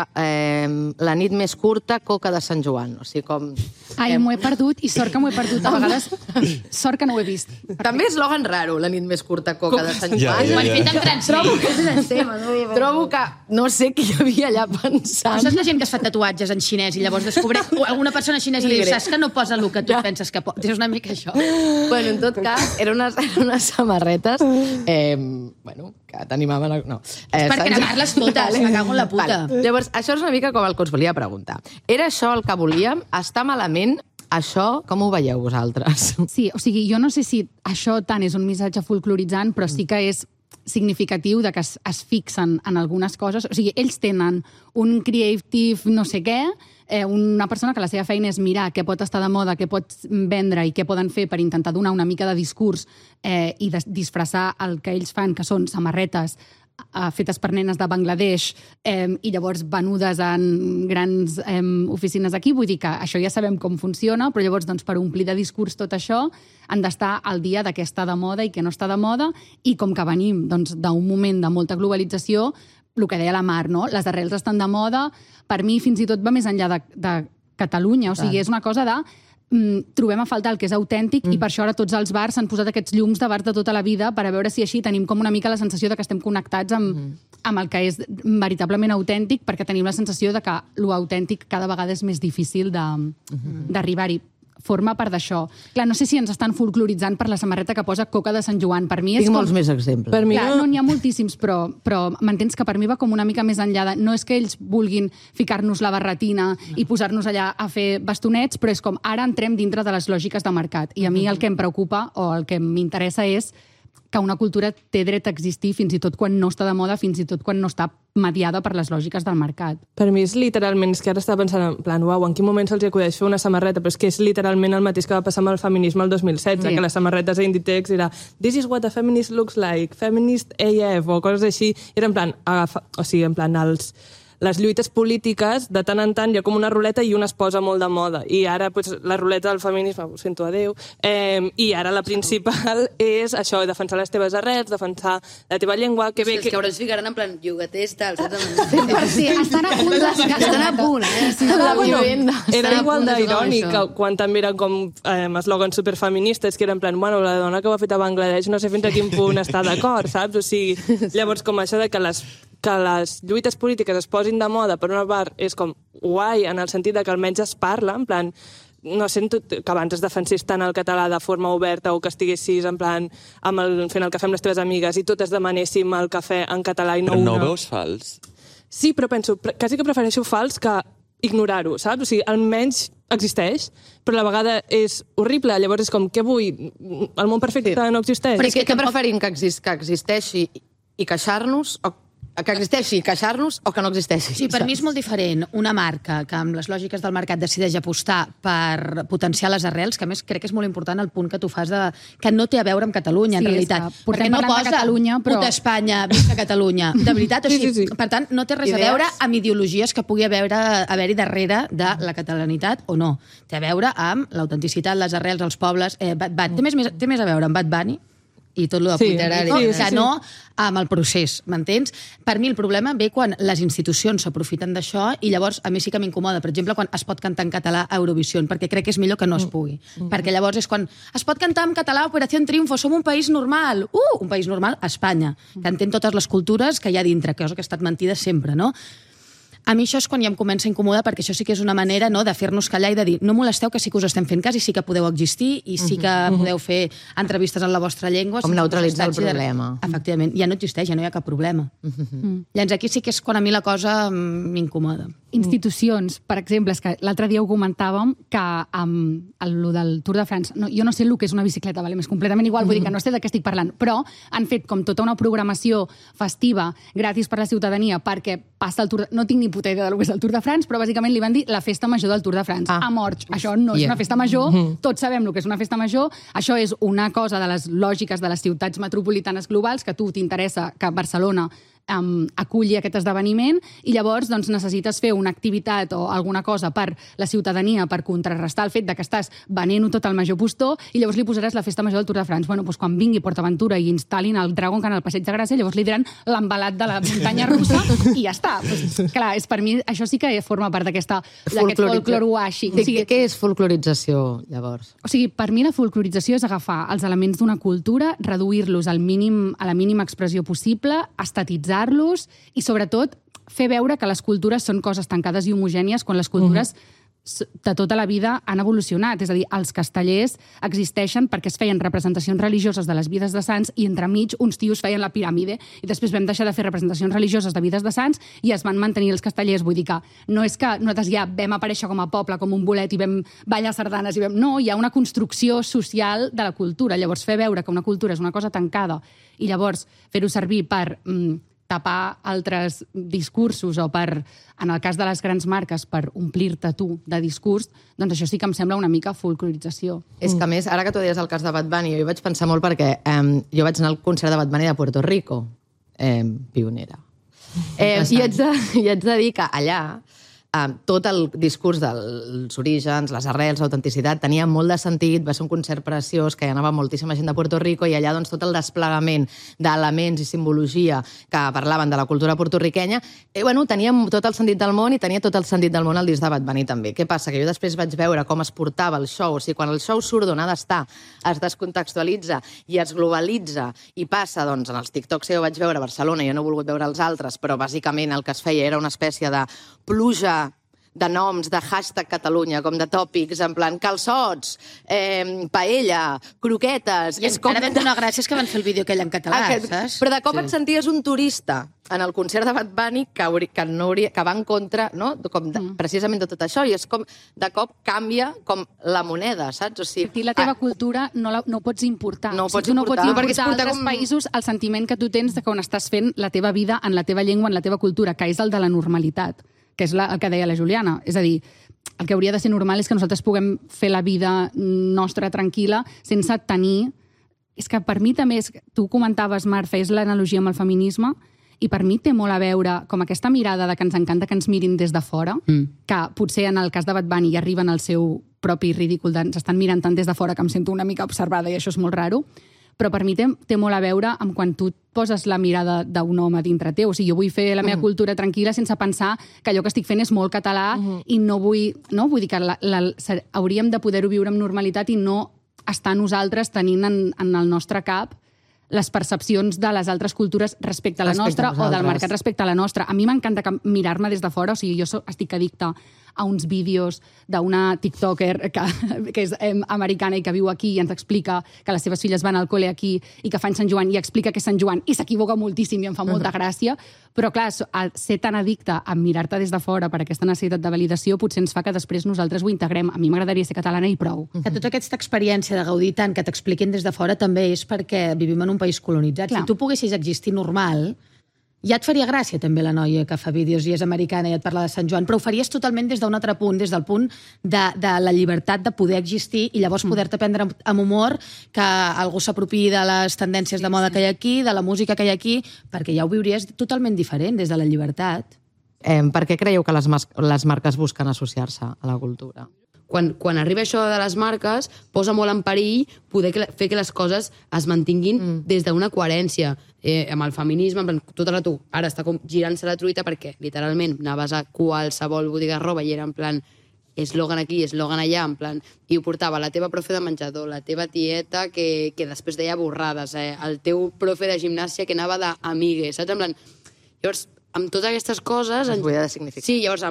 la nit més curta, coca de Sant Joan. O sigui, com... Ai, m'ho he perdut i sort que m'ho he perdut. A vegades, sort que no ho he vist. També és eslògan raro, la nit més curta, coca de Sant Joan. Manifesta en francès. Trobo que no sé qui hi havia allà pensant. Això és la gent que es fa tatuatges en xinès i llavors descobreix alguna persona xinesa i li diu, saps que no posa el que tu penses que pot. És una mica això. Bueno, en tot cas, eren unes samarretes bueno, que t'animaven a... No. És per cremar-les totes, me cago en la puta. Llavors, això és una mica com el que us volia preguntar. Era això el que volíem? Està malament? Això, com ho veieu vosaltres? Sí, o sigui, jo no sé si això tant és un missatge folcloritzant, però sí que és significatiu de que es fixen en algunes coses. O sigui, ells tenen un creative no sé què, una persona que la seva feina és mirar què pot estar de moda, què pot vendre i què poden fer per intentar donar una mica de discurs i disfressar el que ells fan, que són samarretes fetes per nenes de Bangladesh i llavors venudes en grans oficines aquí. Vull dir que això ja sabem com funciona, però llavors doncs, per omplir de discurs tot això han d'estar al dia de què està de moda i què no està de moda, i com que venim doncs, d'un moment de molta globalització, el que deia la Mar, no? Les arrels estan de moda, per mi fins i tot va més enllà de Catalunya, o sigui, és una cosa de trobem a faltar el que és autèntic i per això ara tots els bars s'han posat aquests llums de bars de tota la vida per a veure si així tenim com una mica la sensació de que estem connectats amb el que és veritablement autèntic, perquè tenim la sensació de que l'autèntic cada vegada és més difícil d'arribar-hi. forma part d'això. Clar, no sé si ens estan folcloritzant per la samarreta que posa Coca de Sant Joan. Per mi és Tinc molts més exemples. Per mi no n'hi ha moltíssims, però m'entens que per mi va com una mica més enllà. No és que ells vulguin ficar-nos la barretina i posar-nos allà a fer bastonets, però és com ara entrem dintre de les lògiques de mercat. I a mi el que em preocupa o el que m'interessa és que una cultura té dret a existir fins i tot quan no està de moda, fins i tot quan no està mediada per les lògiques del mercat. Per mi és literalment, és que ara estava pensant en plan, uau, en quin moment se'ls acudeix fer una samarreta, però és que és literalment el mateix que va passar amb el feminisme el 2016, que les samarretes a Inditex era "This is what a feminist looks like", feminist AF, o coses així. I era en plan, les lluites polítiques, de tant en tant hi ha com una ruleta i una es posa molt de moda. I ara pues, la ruleta del feminisme, ho sento, adeu, i ara la principal és això, defensar les teves arrels, defensar la teva llengua, que bé... Els que ara es ficaran en plan llogaters, tal, saps? Sí, estan a punt. Estan a punt, Era igual d'irònic, quan també eren com eslògans superfeministes, que eren en plan, bueno, la dona que ho ha fet a Bangladesh no sé fins a quin punt està d'acord, saps? O sigui, llavors com això de que les lluites polítiques es posin de moda, per una part, és com guai, en el sentit de que almenys es parla, en plan, no sento que abans es defensés tant el català de forma oberta o que estiguessis en plan fent el cafè amb les teves amigues i totes demanéssim el cafè en català i no una. Però no ho veus fals? Sí, però penso, quasi que prefereixo fals que ignorar-ho, saps? O sigui, almenys existeix, però a la vegada és horrible. Llavors és com, què vull? El món perfecte no existeix. Però és que preferim que existeixi i queixar-nos que existeixi i queixar-nos o que no existeixi. Sí, per mi és molt diferent una marca que amb les lògiques del mercat decideix apostar per potenciar les arrels, que a més crec que és molt important el punt que tu fas que no té a veure amb Catalunya, en realitat. Perquè no posa puta Espanya, visca Catalunya. De veritat, o sigui, per tant, no té res a veure amb ideologies que pugui haver-hi darrere de la catalanitat o no. Té a veure amb l'autenticitat, les arrels, els pobles. Té més a veure amb Bad Bunny i tot el literari, que no amb el procés, m'entens? Per mi el problema ve quan les institucions s'aprofiten d'això i llavors a mi sí que m'incomoda, per exemple, quan es pot cantar en català a Eurovisió, perquè crec que és millor que no es pugui. Perquè llavors és quan es pot cantar en català Operació Triunfo, som un país normal. Un país normal a Espanya, que entén totes les cultures que hi ha dintre, cosa que ha estat mentida sempre, no? A mi això és quan ja em comença a incomodar, perquè això sí que és una manera de fer-nos callar i de dir no molesteu, que sí que us estem fent cas i sí que podeu existir i sí que podeu fer entrevistes en la vostra llengua. Com neutralitzar el problema. Efectivament, ja no existeix, ja no hi ha cap problema. Llavors aquí sí que és quan a mi la cosa m'incomoda. Institucions, per exemple, és que l'altre dia ho comentàvem, que amb el del Tour de France, jo no sé el que és una bicicleta, m'és completament igual, vull dir que no sé de què estic parlant, però han fet com tota una programació festiva gratis per la ciutadania perquè passa el Tour de... No tinc ni puta idea del que és el Tour de France, però bàsicament li van dir la festa major del Tour de France. A morts. Això no és una festa major, tots sabem el que és una festa major, això és una cosa de les lògiques de les ciutats metropolitanes globals, que a tu t'interessa que Barcelona aculli aquest esdeveniment i llavors necessites fer una activitat o alguna cosa per la ciutadania per contrarrestar el fet que estàs venent-ho tot al major postor i llavors li posaràs la festa major del Tour de France. Bueno, doncs quan vingui PortAventura i instal·lin el Dragon Khan al Passeig de Gràcia, llavors li diran l'embalat de la muntanya russa i ja està. Pues, clar, per mi això sí que forma part d'aquest folklore washing. Què és folclorització, llavors? O sigui, per mi la folclorització és agafar els elements d'una cultura, reduir-los a la mínima expressió possible, estatitzar-los i, sobretot, fer veure que les cultures són coses tancades i homogènies quan les cultures de tota la vida han evolucionat. És a dir, els castellers existeixen perquè es feien representacions religioses de les vides de sants i entremig uns tios feien la piràmide i després vam deixar de fer representacions religioses de vides de sants i es van mantenir els castellers. Vull dir que no és que nosaltres ja vam aparèixer com a poble, com un bolet i vam ballar sardanes i vam... No, hi ha una construcció social de la cultura. Llavors, fer veure que una cultura és una cosa tancada i llavors fer-ho servir per tapar altres discursos o per, en el cas de les grans marques, per omplir-te tu de discurs, doncs això sí que em sembla una mica folclorització. És que, a més, ara que tu deies el cas de Bad Bunny, jo hi vaig pensar molt perquè jo vaig anar al concert de Bad Bunny de Puerto Rico, pionera. I haig de dir que allà tot el discurs dels orígens, les arrels, l'autenticitat, tenia molt de sentit, va ser un concert preciós, que hi anava moltíssima gent de Puerto Rico, i allà tot el desplegament d'elements i simbologia que parlaven de la cultura portorriquenya, tenia tot el sentit del món i tenia tot el sentit del món el disc de Bad Bunny també. Què passa? Que jo després vaig veure com es portava el show, o sigui, quan el show surt d'on ha d'estar, es descontextualitza i es globalitza i passa, doncs, en els TikToks que jo vaig veure a Barcelona, jo no he volgut veure els altres, però bàsicament el que es feia era una espècie de pluja de noms, de hashtag Catalunya, com de tòpics, en plan calçots, paella, croquetes... I encara vam donar gràcies que van fer el vídeo aquell en català, saps? Però de cop et senties un turista en el concert de Bad Bunny que va en contra, no? Precisament de tot això, i és com, de cop canvia com la moneda, saps? O sigui, aquí la teva cultura no pots importar. No pots importar. No pots importar a altres com... països el sentiment que tu tens de quan estàs fent la teva vida en la teva llengua, en la teva cultura, que és el de la normalitat, que és el que deia la Juliana. És a dir, el que hauria de ser normal és que nosaltres puguem fer la vida nostra tranquil·la sense tenir... És que per mi també, tu comentaves, Mar, feies l'analogia amb el feminisme, i per mi té molt a veure com aquesta mirada de que ens encanta que ens mirin des de fora, que potser en el cas de Bad Bunny ja arriben al seu propi ridícul, ens estan mirant tant des de fora que em sento una mica observada i això és molt raro, però per mi té molt a veure amb quan tu poses la mirada d'un home dintre teu. O sigui, jo vull fer la meva cultura tranquil·la sense pensar que allò que estic fent és molt català i no vull... No? Vull dir que hauríem de poder-ho viure amb normalitat i no estar nosaltres tenint en el nostre cap les percepcions de les altres cultures respecte a la nostra o del mercat respecte a la nostra. A mi m'encanta mirar-me des de fora, o sigui, jo estic addicta a uns vídeos d'una tiktoker que és americana i que viu aquí i ens explica que les seves filles van al col·le aquí i que fan Sant Joan i explica que és Sant Joan i s'equivoca moltíssim i em fa molta gràcia, però clar, ser tan addicte a mirar-te des de fora per aquesta necessitat de validació potser ens fa que després nosaltres ho integrem. A mi m'agradaria ser catalana i prou. Que tota aquesta experiència de gaudir tant que t'expliquin des de fora també és perquè vivim en un país colonitzat. Clar. Si tu poguessis existir normal, ja et faria gràcia també la noia que fa vídeos i és americana i et parla de Sant Joan, però ho faries totalment des d'un altre punt, des del punt de la llibertat de poder existir i llavors poder-te prendre amb humor que algú s'apropiï de les tendències de moda que hi ha aquí, de la música que hi ha aquí, perquè ja ho viuries totalment diferent des de la llibertat. Per què creieu que les marques busquen associar-se a la cultura? Quan arriba això de les marques, posa molt en perill poder fer que les coses es mantinguin des d'una coherència. Amb el feminisme, tot el rato, ara està com girant-se la truita perquè, literalment, anaves a qualsevol botiga de roba i era en plan eslògan aquí, eslògan allà, en plan, i ho portava la teva profe de menjador, la teva tieta que després deia borrades, el teu profe de gimnàsia que anava d'amigues, saps? En plan, llavors, amb totes aquestes coses... Es buida de significat. Sí, llavors,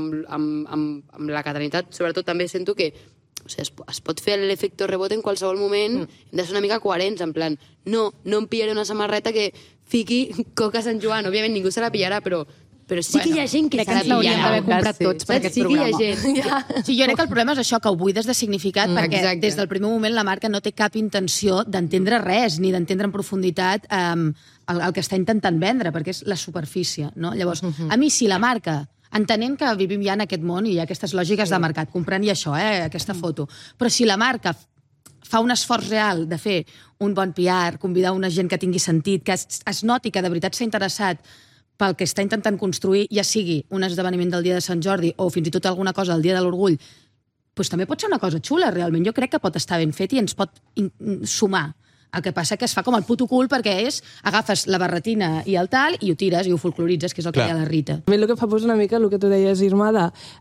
amb la catalanitat, sobretot, també sento que es pot fer l'efecte rebote en qualsevol moment, hem de ser una mica coherents, en plan, no em pillaré una samarreta que fiqui Coca Sant Joan, òbviament ningú se la pillarà, però sí que hi ha gent que se la pillarà. L'hauríem d'haver comprat tots per aquest programa. Sí que hi ha gent. Sí, jo crec que el problema és això, que ho buides de significat, perquè des del primer moment la marca no té cap intenció d'entendre res, ni d'entendre en profunditat el que està intentant vendre, perquè és la superfície, no? Llavors, a mi, si la marca, entenent que vivim ja en aquest món i hi ha aquestes lògiques de mercat, comprant ja això, aquesta foto, però si la marca fa un esforç real de fer un bon PR, convidar una gent que tingui sentit, que es noti que de veritat s'ha interessat pel que està intentant construir, ja sigui un esdeveniment del dia de Sant Jordi o fins i tot alguna cosa del dia de l'Orgull, doncs també pot ser una cosa xula, realment. Jo crec que pot estar ben fet i ens pot sumar. El que passa que es fa com el puto cul perquè agafes la barretina i el tal i ho tires i ho folcloritzes, que és el que deia la Rita. A mi el que fa una mica el que tu deies, Irma,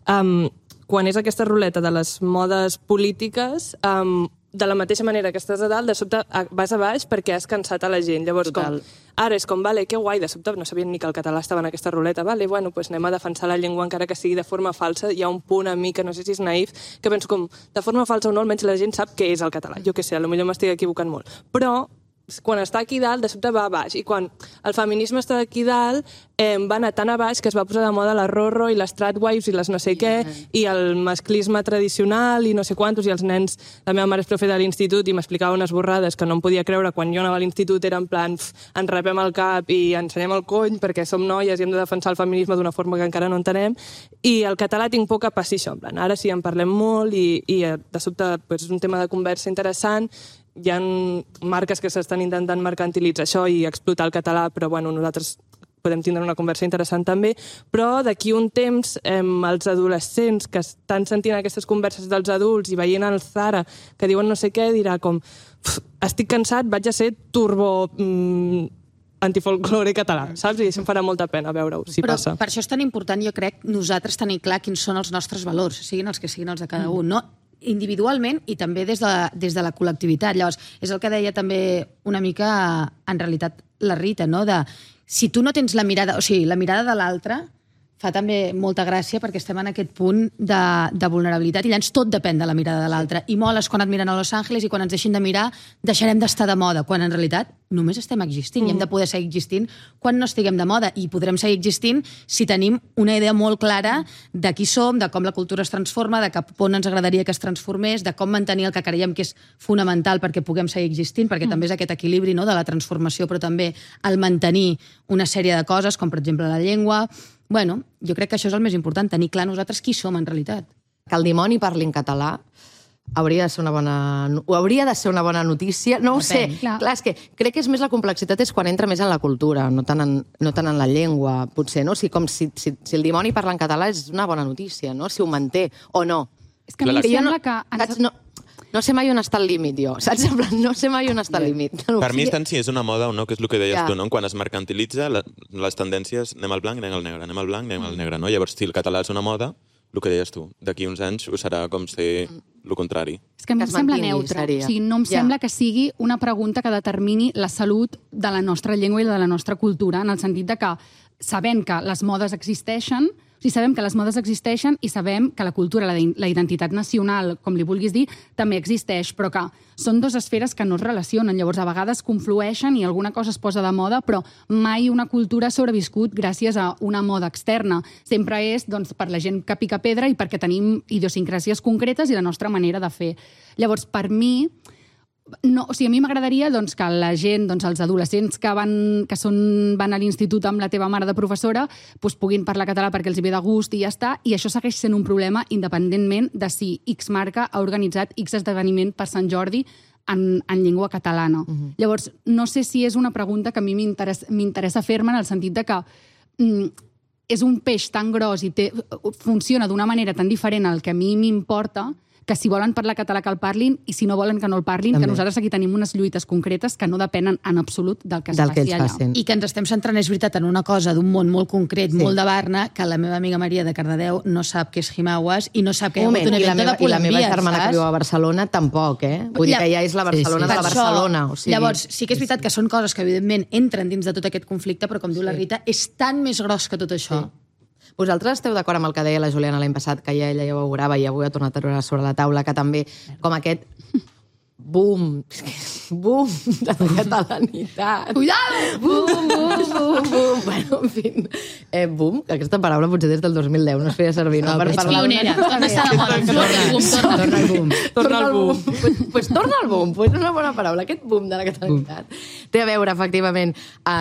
quan és aquesta ruleta de les modes polítiques, de la mateixa manera que estàs a dalt, de sobte vas a baix perquè has cansat a la gent. Llavors, ara és com, vale, que guai, de sobte no sabien ni que el català estava en aquesta ruleta, vale, bueno, pues anem a defensar la llengua encara que sigui de forma falsa. Hi ha un punt a mi que no sé si és naïf, que penso com, de forma falsa o no, almenys la gent sap què és el català. Jo què sé, potser m'estic equivocant molt. Però quan està aquí dalt, de sobte va a baix. I quan el feminisme està aquí dalt, va anar tan a baix que es va posar de moda la Rorro i les Tradwives i les no sé què, i el masclisme tradicional i no sé quantos, i els nens... La meva mare és profe de l'institut i m'explicava unes borrades que no em podia creure quan jo anava a l'institut, era en plan, ens repem el cap i ensenyem el cony perquè som noies i hem de defensar el feminisme d'una forma que encara no entenem. I el català tinc por que passi això, en plan, ara sí en parlem molt i de sobte és un tema de conversa interessant. Hi ha marques que s'estan intentant mercantilitzar això i explotar el català, però bueno, nosaltres podem tindre una conversa interessant també, però d'aquí un temps els adolescents que estan sentint aquestes converses dels adults i veient el Zara que diuen no sé què, dirà com estic cansat, vaig a ser turbo antifolklore català, saps? I això em farà molta pena veure-ho, si passa. Però per això és tan important, jo crec, nosaltres tenir clar quins són els nostres valors, siguin els que siguin els de cada un, no? Individualment i també des de la col·lectivitat. Llavors, és el que deia també una mica, en realitat, la Rita, no? De si tu no tens la mirada, o sigui, la mirada de l'altre, fa també molta gràcia perquè estem en aquest punt de vulnerabilitat i llavors tot depèn de la mirada de l'altre. I moles quan et miren a Los Angeles i quan ens deixin de mirar deixarem d'estar de moda, quan en realitat només estem existint i hem de poder seguir existint quan no estiguem de moda i podrem seguir existint si tenim una idea molt clara de qui som, de com la cultura es transforma, de cap on ens agradaria que es transformés, de com mantenir el que creiem que és fonamental perquè puguem seguir existint, perquè també és aquest equilibri, no?, de la transformació, però també el mantenir una sèrie de coses, com per exemple la llengua. Bueno, jo crec que això és el més important, tenir clar nosaltres qui som en realitat. Que el dimoni parli en català hauria de ser una bona notícia. No ho sé. Clar, és que crec que és més la complexitat és quan entra més en la cultura, no tant en la llengua, potser, no? Si el dimoni parla en català és una bona notícia, no? Si ho manté o no. És que a mi em sembla que... No sé mai on està el límit, jo. Saps? No sé mai on està el límit. Per mi és tant si és una moda o no, que és el que deies tu, no? Quan es mercantilitza, les tendències, anem al blanc, anem al negre, anem al blanc, anem al negre, no? Llavors, si el català és una moda, el que deies tu, d'aquí uns anys ho serà com ser el contrari. És que a mi em sembla neutre. O sigui, no em sembla que sigui una pregunta que determini la salut de la nostra llengua i de la nostra cultura, en el sentit de que sabem que les modes existeixen, o sigui, sabem que les modes existeixen i sabem que la cultura, la identitat nacional, com li vulguis dir, també existeix, però que són dues esferes que no es relacionen. Llavors, a vegades conflueixen i alguna cosa es posa de moda, però mai una cultura ha sobreviscut gràcies a una moda externa. Sempre és per la gent que pica pedra i perquè tenim idiosincràsies concretes i la nostra manera de fer. Llavors, per mi... No, o sigui, a mi m'agradaria que la gent, els adolescents que van a l'institut amb la teva mare de professora puguin parlar català perquè els ve de gust i ja està, i això segueix sent un problema independentment de si X marca ha organitzat X esdeveniment per Sant Jordi en llengua catalana. Llavors, no sé si és una pregunta que a mi m'interessa fer-me en el sentit de que és un peix tan gros i funciona d'una manera tan diferent al que a mi m'importa que si volen parlar català que el parlin i si no volen que no el parlin, que nosaltres aquí tenim unes lluites concretes que no depenen en absolut del que es faci allà. I que ens estem centrant, és veritat, en una cosa d'un món molt concret, molt de Barna, que la meva amiga Maria de Cardedeu no sap què és Himawas i no sap que hi ha hagut un event de Pull&Bear, I la meva germana que viu a Barcelona tampoc, Vull dir que ja és la Barcelona de la Barcelona. Llavors, sí que és veritat que són coses que evidentment entren dins de tot aquest conflicte, però com diu la Rita, és tan més gros que tot això. Vosaltres esteu d'acord amb el que deia la Juliana l'any passat, que ella ja ho augurava i avui ha tornat a treure sobre la taula, que també com aquest boom de la catalanitat. Cuidado! Boom. Bueno, en fi. Boom, aquesta paraula potser des del 2010 no es feia servir. No? És pionera. Torna a estar de moda. Torna al boom. Torna al boom. Pues torna al boom. Pues és una bona paraula. Aquest boom de la catalanitat té a veure, efectivament,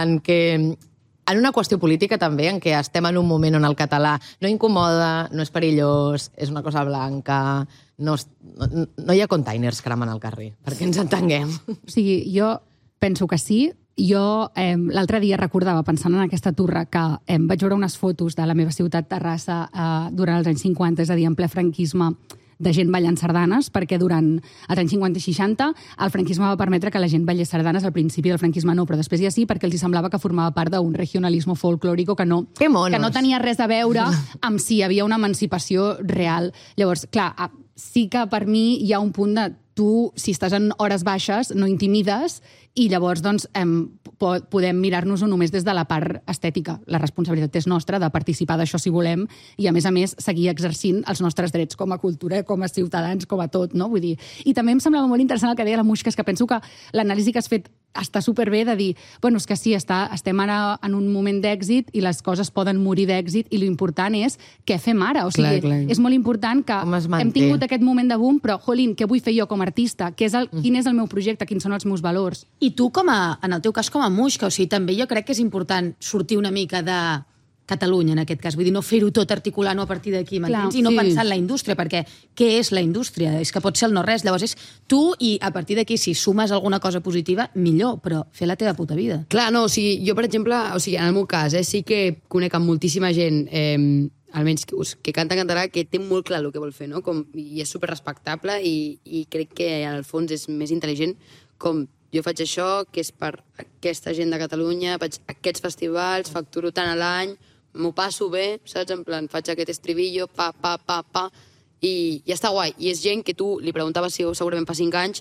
en una qüestió política també, en què estem en un moment on el català no incomoda, no és perillós, és una cosa blanca, no hi ha containers cremant al carrer, perquè ens entenguem. O sigui, jo penso que sí. Jo l'altre dia recordava, pensant en aquesta torre, que vaig veure unes fotos de la meva ciutat, Terrassa, durant els anys 50, és a dir, en ple franquisme, de gent ballant sardanes, perquè durant els anys 50 i 60 el franquisme va permetre que la gent ballés sardanes, al principi del franquisme no, però després ja sí, perquè els semblava que formava part d'un regionalisme folclòrico que no tenia res a veure amb si hi havia una emancipació real. Llavors, clar, sí que per mi hi ha un punt de tu, si estàs en hores baixes, no intimides, i llavors podem mirar-nos-ho només des de la part estètica. La responsabilitat és nostra de participar d'això si volem i, a més, seguir exercint els nostres drets com a cultura, com a ciutadans, com a tot, no? Vull dir... I també em semblava molt interessant el que deia la Muix, que és que penso que l'anàlisi que has fet està superbé de dir, bueno, és que sí, estem ara en un moment d'èxit i les coses poden morir d'èxit i l'important és què fem ara. O sigui, és molt important que hem tingut aquest moment de boom, però, jolín, què vull fer jo com a artista? Quin és el meu projecte? Quins són els meus valors? I tu, en el teu cas, com a Muix, que o sigui, també jo crec que és important sortir una mica de Catalunya, en aquest cas. Vull dir, no fer-ho tot articulant-ho a partir d'aquí, m'entens? I no pensar en la indústria, perquè què és la indústria? És que pot ser el no-res. Llavors és tu i a partir d'aquí, si sumes alguna cosa positiva, millor, però fer la teva puta vida. Clar, no, o sigui, jo, per exemple, en el meu cas, sí que conec amb moltíssima gent, almenys que cantarà, que té molt clar el que vol fer, no? I és superrespectable i crec que en el fons és més intel·ligent com jo faig això, que és per aquesta gent de Catalunya, faig aquests festivals, facturo tant a l'any, m'ho passo bé, saps? En plan, faig aquest estribillo, pa, i ja està guai. I és gent que tu li preguntaves si segurament fa 5 anys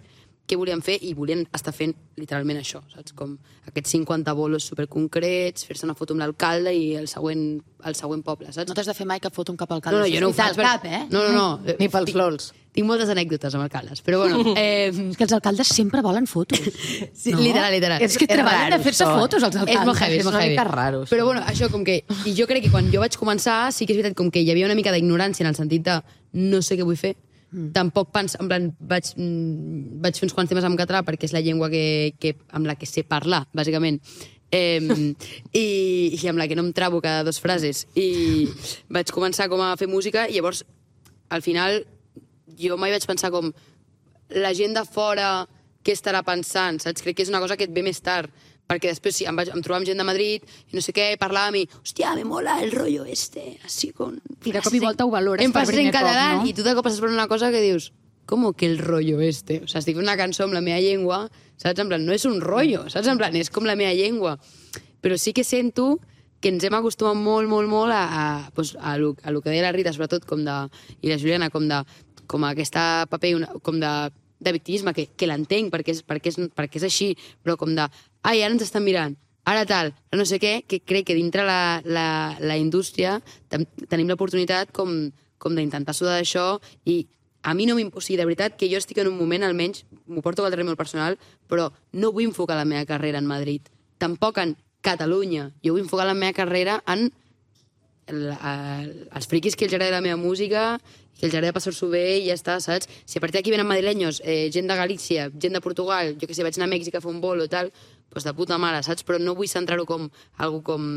què volien fer i volien estar fent literalment això, saps? Com aquests 50 bolos superconcrets, fer-se una foto amb l'alcalde i el següent poble, saps? No t'has de fer mai cap foto amb cap alcalde. No, jo no ho faig. Cap, No. Ni pels lols. Tinc moltes anècdotes amb alcaldes, però bueno... És que els alcaldes sempre volen fotos. Sí, no? Literal. És que treballen de fer-se fotos, els alcaldes. És molt heavy, és molt heavy. Raro. Però bueno, això com que... I jo crec que quan jo vaig començar, sí que és veritat com que hi havia una mica d'ignorància en el sentit de no sé què vull fer. Tampoc en plan, vaig fer uns quants temes en català perquè és la llengua amb la que sé parlar, bàsicament. I amb la que no em trabo cada 2 frases. I vaig començar com a fer música i llavors, al final, jo mai vaig pensar com la gent de fora què estarà pensant, saps? Crec que és una cosa que et ve més tard, perquè després sí, em trobava amb gent de Madrid i no sé què, parlàvem i, hòstia, me mola el rollo así con... I de cop i volta ho valores per primer cop, no? I tu de cop estàs parlant una cosa que dius, com que el rollo O sea, estic fent una cançó amb la meva llengua, saps? En plan, no és un rollo, saps? En plan, és com la meva llengua. Però sí que sento que ens hem acostumat molt a lo que deia la Rita, sobretot, i la Juliana, com a aquesta paper com de victimisme, que l'entenc perquè és així, però com de ai, ara ens estan mirant, ara tal, no sé què, que crec que dintre la indústria tenim l'oportunitat com d'intentar sudar d'això i a mi no m'imposa, o sigui, de veritat que jo estic en un moment, almenys, m'ho porto al terreny molt personal, però no vull enfocar la meva carrera en Madrid, tampoc en Catalunya, jo vull enfocar la meva carrera en els friquis que els agrada la meva música, que els agrada passar-s'ho bé i ja està, saps? Si a partir d'aquí venen madrilenyos, gent de Galícia, gent de Portugal, jo que sé, vaig anar a Mèxic a fer un bolo i tal, doncs de puta mare, saps? Però no vull centrar-ho com algo com...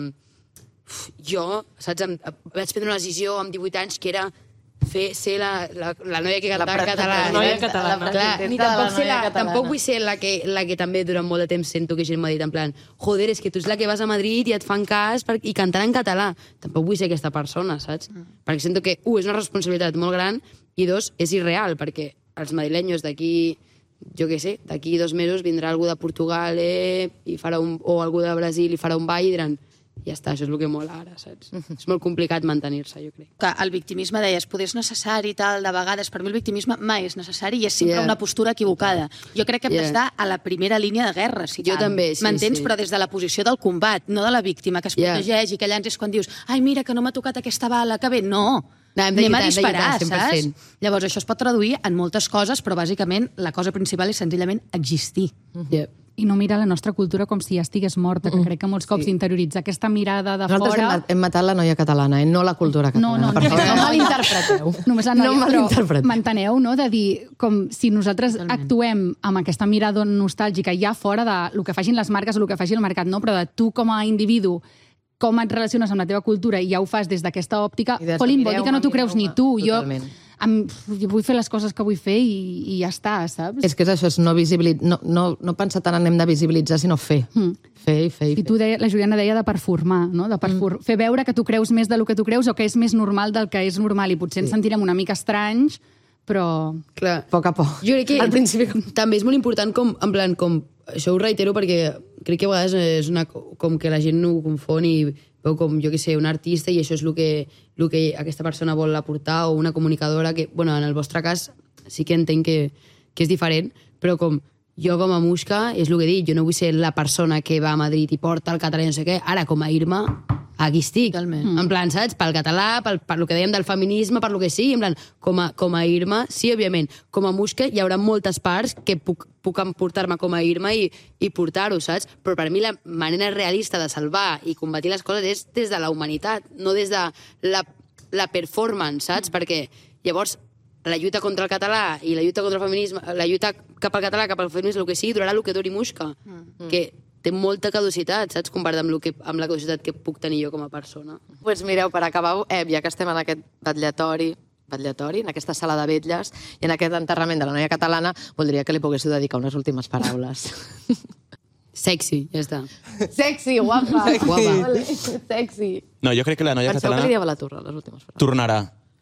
Jo, saps? Vaig prendre una decisió amb 18 anys que era ser la noia que cantava en català. La noia catalana. Clar, tampoc vull ser la que també durant molt de temps sento que gent m'ha dit en plan, joder, és que tu ets la que vas a Madrid i et fan cas i cantant en català. Tampoc vull ser aquesta persona, saps? Perquè sento que, és una responsabilitat molt gran i 2, és irreal, perquè els madrilenyos d'aquí, jo què sé, d'aquí 2 mesos vindrà algú de Portugal i farà o algú de Brasil i farà un ball i diran ja està, això és el que mola ara, saps? És molt complicat mantenir-se, jo crec. Que el victimisme, deies, poder és necessari i tal, de vegades, per mi el victimisme mai és necessari i és sempre una postura equivocada. Jo crec que hem d'estar a la primera línia de guerra, si jo tant. També, sí. M'entens? Però des de la posició del combat, no de la víctima, que es protegeix i que allà és quan dius ai, mira, que no m'ha tocat aquesta bala, que bé, no. Anem a disparar, saps? Llavors, això es pot traduir en moltes coses, però bàsicament la cosa principal és senzillament existir. I no mirar la nostra cultura com si ja estigués morta, que crec que molts cops interioritzar aquesta mirada de fora... Nosaltres hem matat la noia catalana, no la cultura catalana. No malinterpreteu. Només la noia, però m'enteneu, no? De dir, com si nosaltres actuem amb aquesta mirada nostàlgica ja fora de lo que facin les marques o el que faci el mercat, no? Però de tu com a individu, com et relaciones amb la teva cultura i ja ho fas des d'aquesta òptica, Colin, vol dir que no t'ho creus ni tu. Jo vull fer les coses que vull fer i ja està, saps? És que és això, és no pensar tant en hem de visibilitzar, sinó fer. Fer i fer. I tu, la Juliana deia de performar, no? De fer veure que tu creus més del que tu creus o que és més normal del que és normal i potser ens sentirem una mica estranys, però... Clar. A poc a poc. Jo crec que al principi també és molt important això ho reitero perquè crec que a vegades és com que la gent no ho confon i veu com, jo què sé, un artista i això és el que aquesta persona vol aportar o una comunicadora que, bueno, en el vostre cas sí que entenc que és diferent, però com jo com a Muixca és el que dic, jo no vull ser la persona que va a Madrid i porta el català i no sé què, ara com a Irma aquí estic, en plan, saps? Pel català, per lo que dèiem del feminisme, per lo que sigui, en plan, com a Irma, sí, òbviament, com a Muixca hi haurà moltes parts que puc emportar-me com a Irma i portar-ho, saps? Però per mi la manera realista de salvar i combatir les coses és des de la humanitat, no des de la performance, saps? Perquè llavors la lluita contra el català i la lluita contra el feminisme, la lluita cap al català, cap al feminisme, el que sigui, durarà el que duri Muixca, que té molta caducitat, saps? Comparat amb la caducitat que puc tenir jo com a persona. Doncs mireu, per acabar, ja que estem en aquest vetllatori, en aquesta sala de vetlles i en aquest enterrament de la noia catalana, voldria que li poguéssiu dedicar unes últimes paraules. Sexy, ja està. Sexy, guapa. Guapa. Sexy. No, jo crec que la noia catalana... Penseu que li dieu a la Turra, les últimes paraules. Tornarà.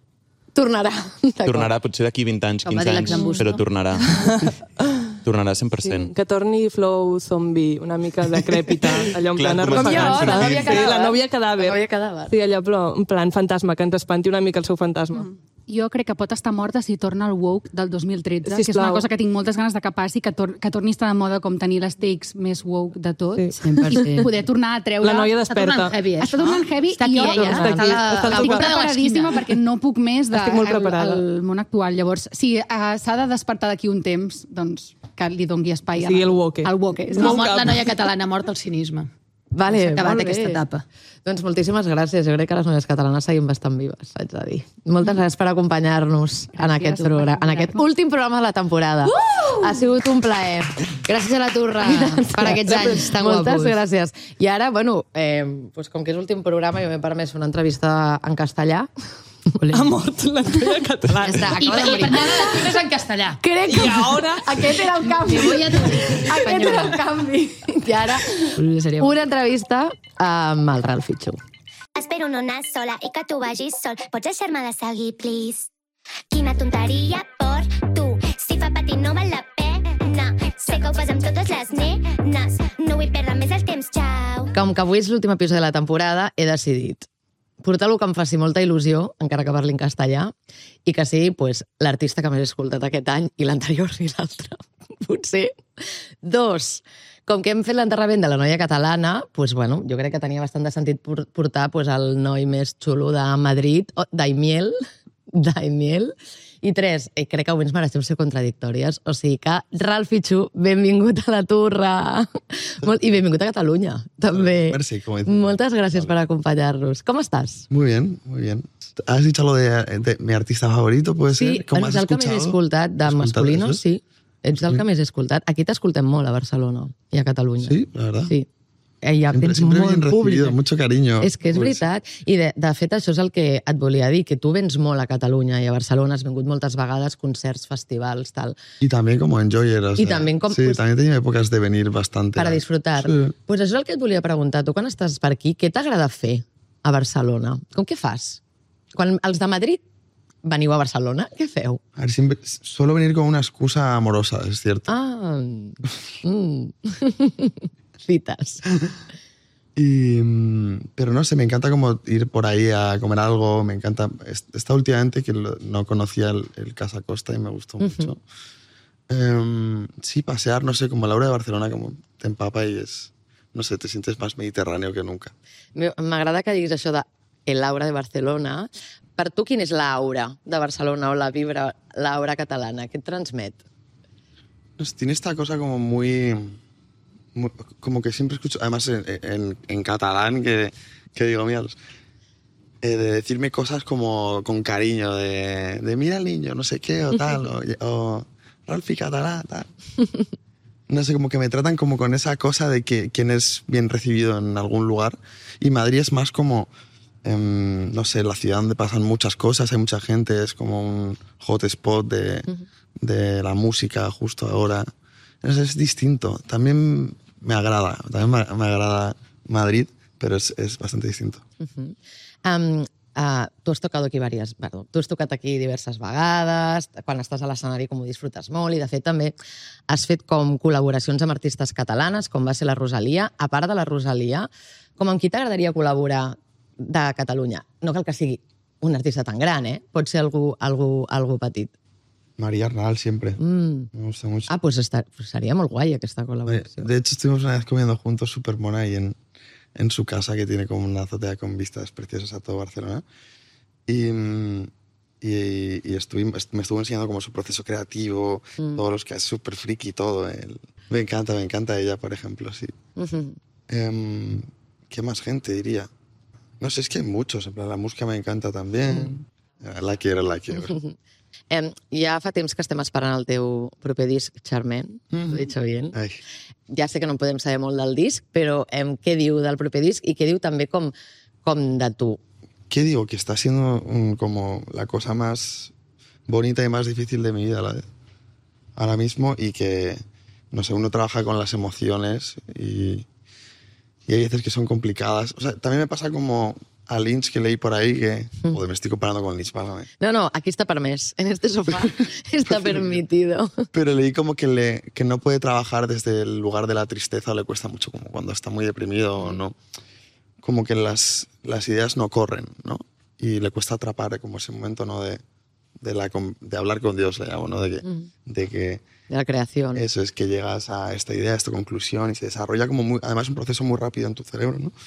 Tornarà, potser d'aquí 20 anys, 15 anys, però tornarà. Tornarà 100%. Sí, que torni flow zombie, una mica decrèpita, allò en plan arrossegant. Com jo, la nòvia cadàver. La nòvia cadàver. Sí, allò, però en plan fantasma, que ens espanti una mica el seu fantasma. jo crec que pot estar morta si torna al woke del 2013, Sisplau. que és una cosa que tinc moltes ganes de que passi, que torni a estar de moda com tenir les takes més woke de tot. Sí. 100%. I poder tornar a treure... La noia Està tornant desperta. heavy, Està tornant heavy Està i aquí jo ella. Està aquí. Està estic preparada. preparadíssima perquè no puc més Estic molt preparada. el món actual. Llavors, si s'ha de despertar d'aquí un temps, doncs que li dongui espai Sí, el woke. al woke. No, mort la noia catalana, mort el cinisme. Vale, S'ha acabat molt bé. aquesta etapa. Doncs moltíssimes gràcies. Jo crec que les noies catalanes seguim bastant vives, haig de dir. Moltes gràcies per acompanyar-nos en aquest programa, en aquest últim programa de la temporada. Ha sigut un plaer. Gràcies a la Turra per aquests anys tan guapos. Moltes gràcies. I ara, bueno, doncs com que és l'últim programa, jo m'he permès una entrevista en castellà. Ha mort la noia catalana. Ja està, I acaba de per morir. anar a les en castellà. Crec que aquest era el canvi. Voy a tu. Aquest era el canvi. I ara, Seria... una entrevista amb el Ralph Fichu. Espero no anar sola i que tu vagis sol. Pots deixar-me de seguir, please? Quina tonteria per tu. Si fa patir no val la pena. Sé que ho fas amb totes les nenes. No vull perdre més el temps, xau. Com que avui és l'últim episodi de la temporada, he decidit portar el que em faci molta il·lusió, encara que parli en castellà, i que sigui pues, l'artista que més he escoltat aquest any i l'anterior i l'altre. Potser. 2. Com que hem fet l'enterrament de la noia catalana, pues, bueno, jo crec que tenia bastant de sentit portar pues, el noi més xulo de Madrid, Daimiel. I 3, crec que avui ens mereixem ser contradictòries. O sigui que, Ralph Fichu, benvingut a la Turra. I benvingut a Catalunya, també. Merci, como dices. Moltes gràcies per acompanyar-nos. Com estàs? Muy bien, muy bien. ¿Has dicho lo de mi artista favorito, puede ser? Sí, ¿Cómo ets has el que més he escoltat de ¿Has escoltat masculino, eso? sí. Ets el que més he escoltat. Aquí t'escoltem molt, a Barcelona i a Catalunya. Sí, la verdad. Sí. Ja Siempre, tens siempre molt bien recibido, públic. mucho cariño. És que és Pues, veritat. I de fet això és el que et volia dir, que tu vens molt a Catalunya i a Barcelona, has vingut moltes vegades, concerts, festivals, tal, Y también como enjoyer. O sea, también como, sí, pues, también he tenido épocas de venir bastante. per a disfrutar. Sí. Pues això és el que et volia preguntar. Tu quan estàs per aquí, què t'agrada fer a Barcelona? Com què fas? Quan els de Madrid veniu a Barcelona, què feu? A ver, siempre suelo venir con una excusa amorosa, es cierto. Ah, citas. Pero no sé, me encanta como ir por ahí a comer algo, me encanta... Está últimamente que no conocía el Casa Costa y me gustó mucho. Sí, pasear, no sé, como l'aura de Barcelona, como te empapa y es... No sé, te sientes más mediterráneo que nunca. M'agrada que diguis això de l'aura de Barcelona. Per tu, quina és l'aura de Barcelona o la vibra, l'aura catalana? Què et transmet? No sé, tiene esta cosa como muy como que siempre escucho, además en catalán, que digo, mira, de decirme cosas como con cariño, de mira el niño, no sé qué, o tal, o Ralfi catalá, tal. No sé, como que me tratan como con esa cosa de que quién es bien recibido en algún lugar. Y Madrid es más como, no sé, la ciudad donde pasan muchas cosas, hay mucha gente, es como un hotspot de la música justo ahora. Es distinto. También me agrada Madrid, pero es bastante distinto. Tu has tocat aquí tu has tocat aquí diverses vegades, quan estàs a l'escenari com ho disfrutes molt, i de fet també has fet com col·laboracions amb artistes catalanes, com va ser la Rosalia. A part de la Rosalia, com amb qui t'agradaria col·laborar de Catalunya? No cal que sigui un artista tan gran, pot ser algú petit. María Arnal siempre. Me gusta mucho. Ah, pues sería muy guay esta colaboración. De hecho, estuvimos una vez comiendo juntos súper mona ahí en su casa, que tiene como una azotea con vistas preciosas a todo Barcelona. Y me estuvo enseñando como su proceso creativo, todos los que es súper friki, todo. Me encanta ella, por ejemplo, sí. ¿Qué más gente diría? No sé, es que hay muchos. En plan, la música me encanta también. La quiero. Ja fa temps que estem esperant el teu proper disc, Charmaine, ho he dit bien. Ai. Ja sé que no en podem saber molt del disc, però què diu del proper disc i què diu també com de tu? ¿Qué digo? Que está siendo como la cosa más bonita y más difícil de mi vida a la vez. Ahora mismo, y que, no sé, uno trabaja con las emociones y hay veces que son complicadas. O sea, también me pasa como a Lynch, que leí por ahí que... Joder, me estoy comparando con Lynch, pásame. No, aquí está permés. En este sofá está permitido. Pero leí como que no puede trabajar desde el lugar de la tristeza, o le cuesta mucho, como cuando está muy deprimido o no. Como que las ideas no corren, ¿no? Y le cuesta atrapar como ese momento, ¿no? De de hablar con Dios, le llamo, ¿no? De la creación. Eso es que llegas a esta idea, a esta conclusión y se desarrolla como además un proceso muy rápido en tu cerebro, ¿no?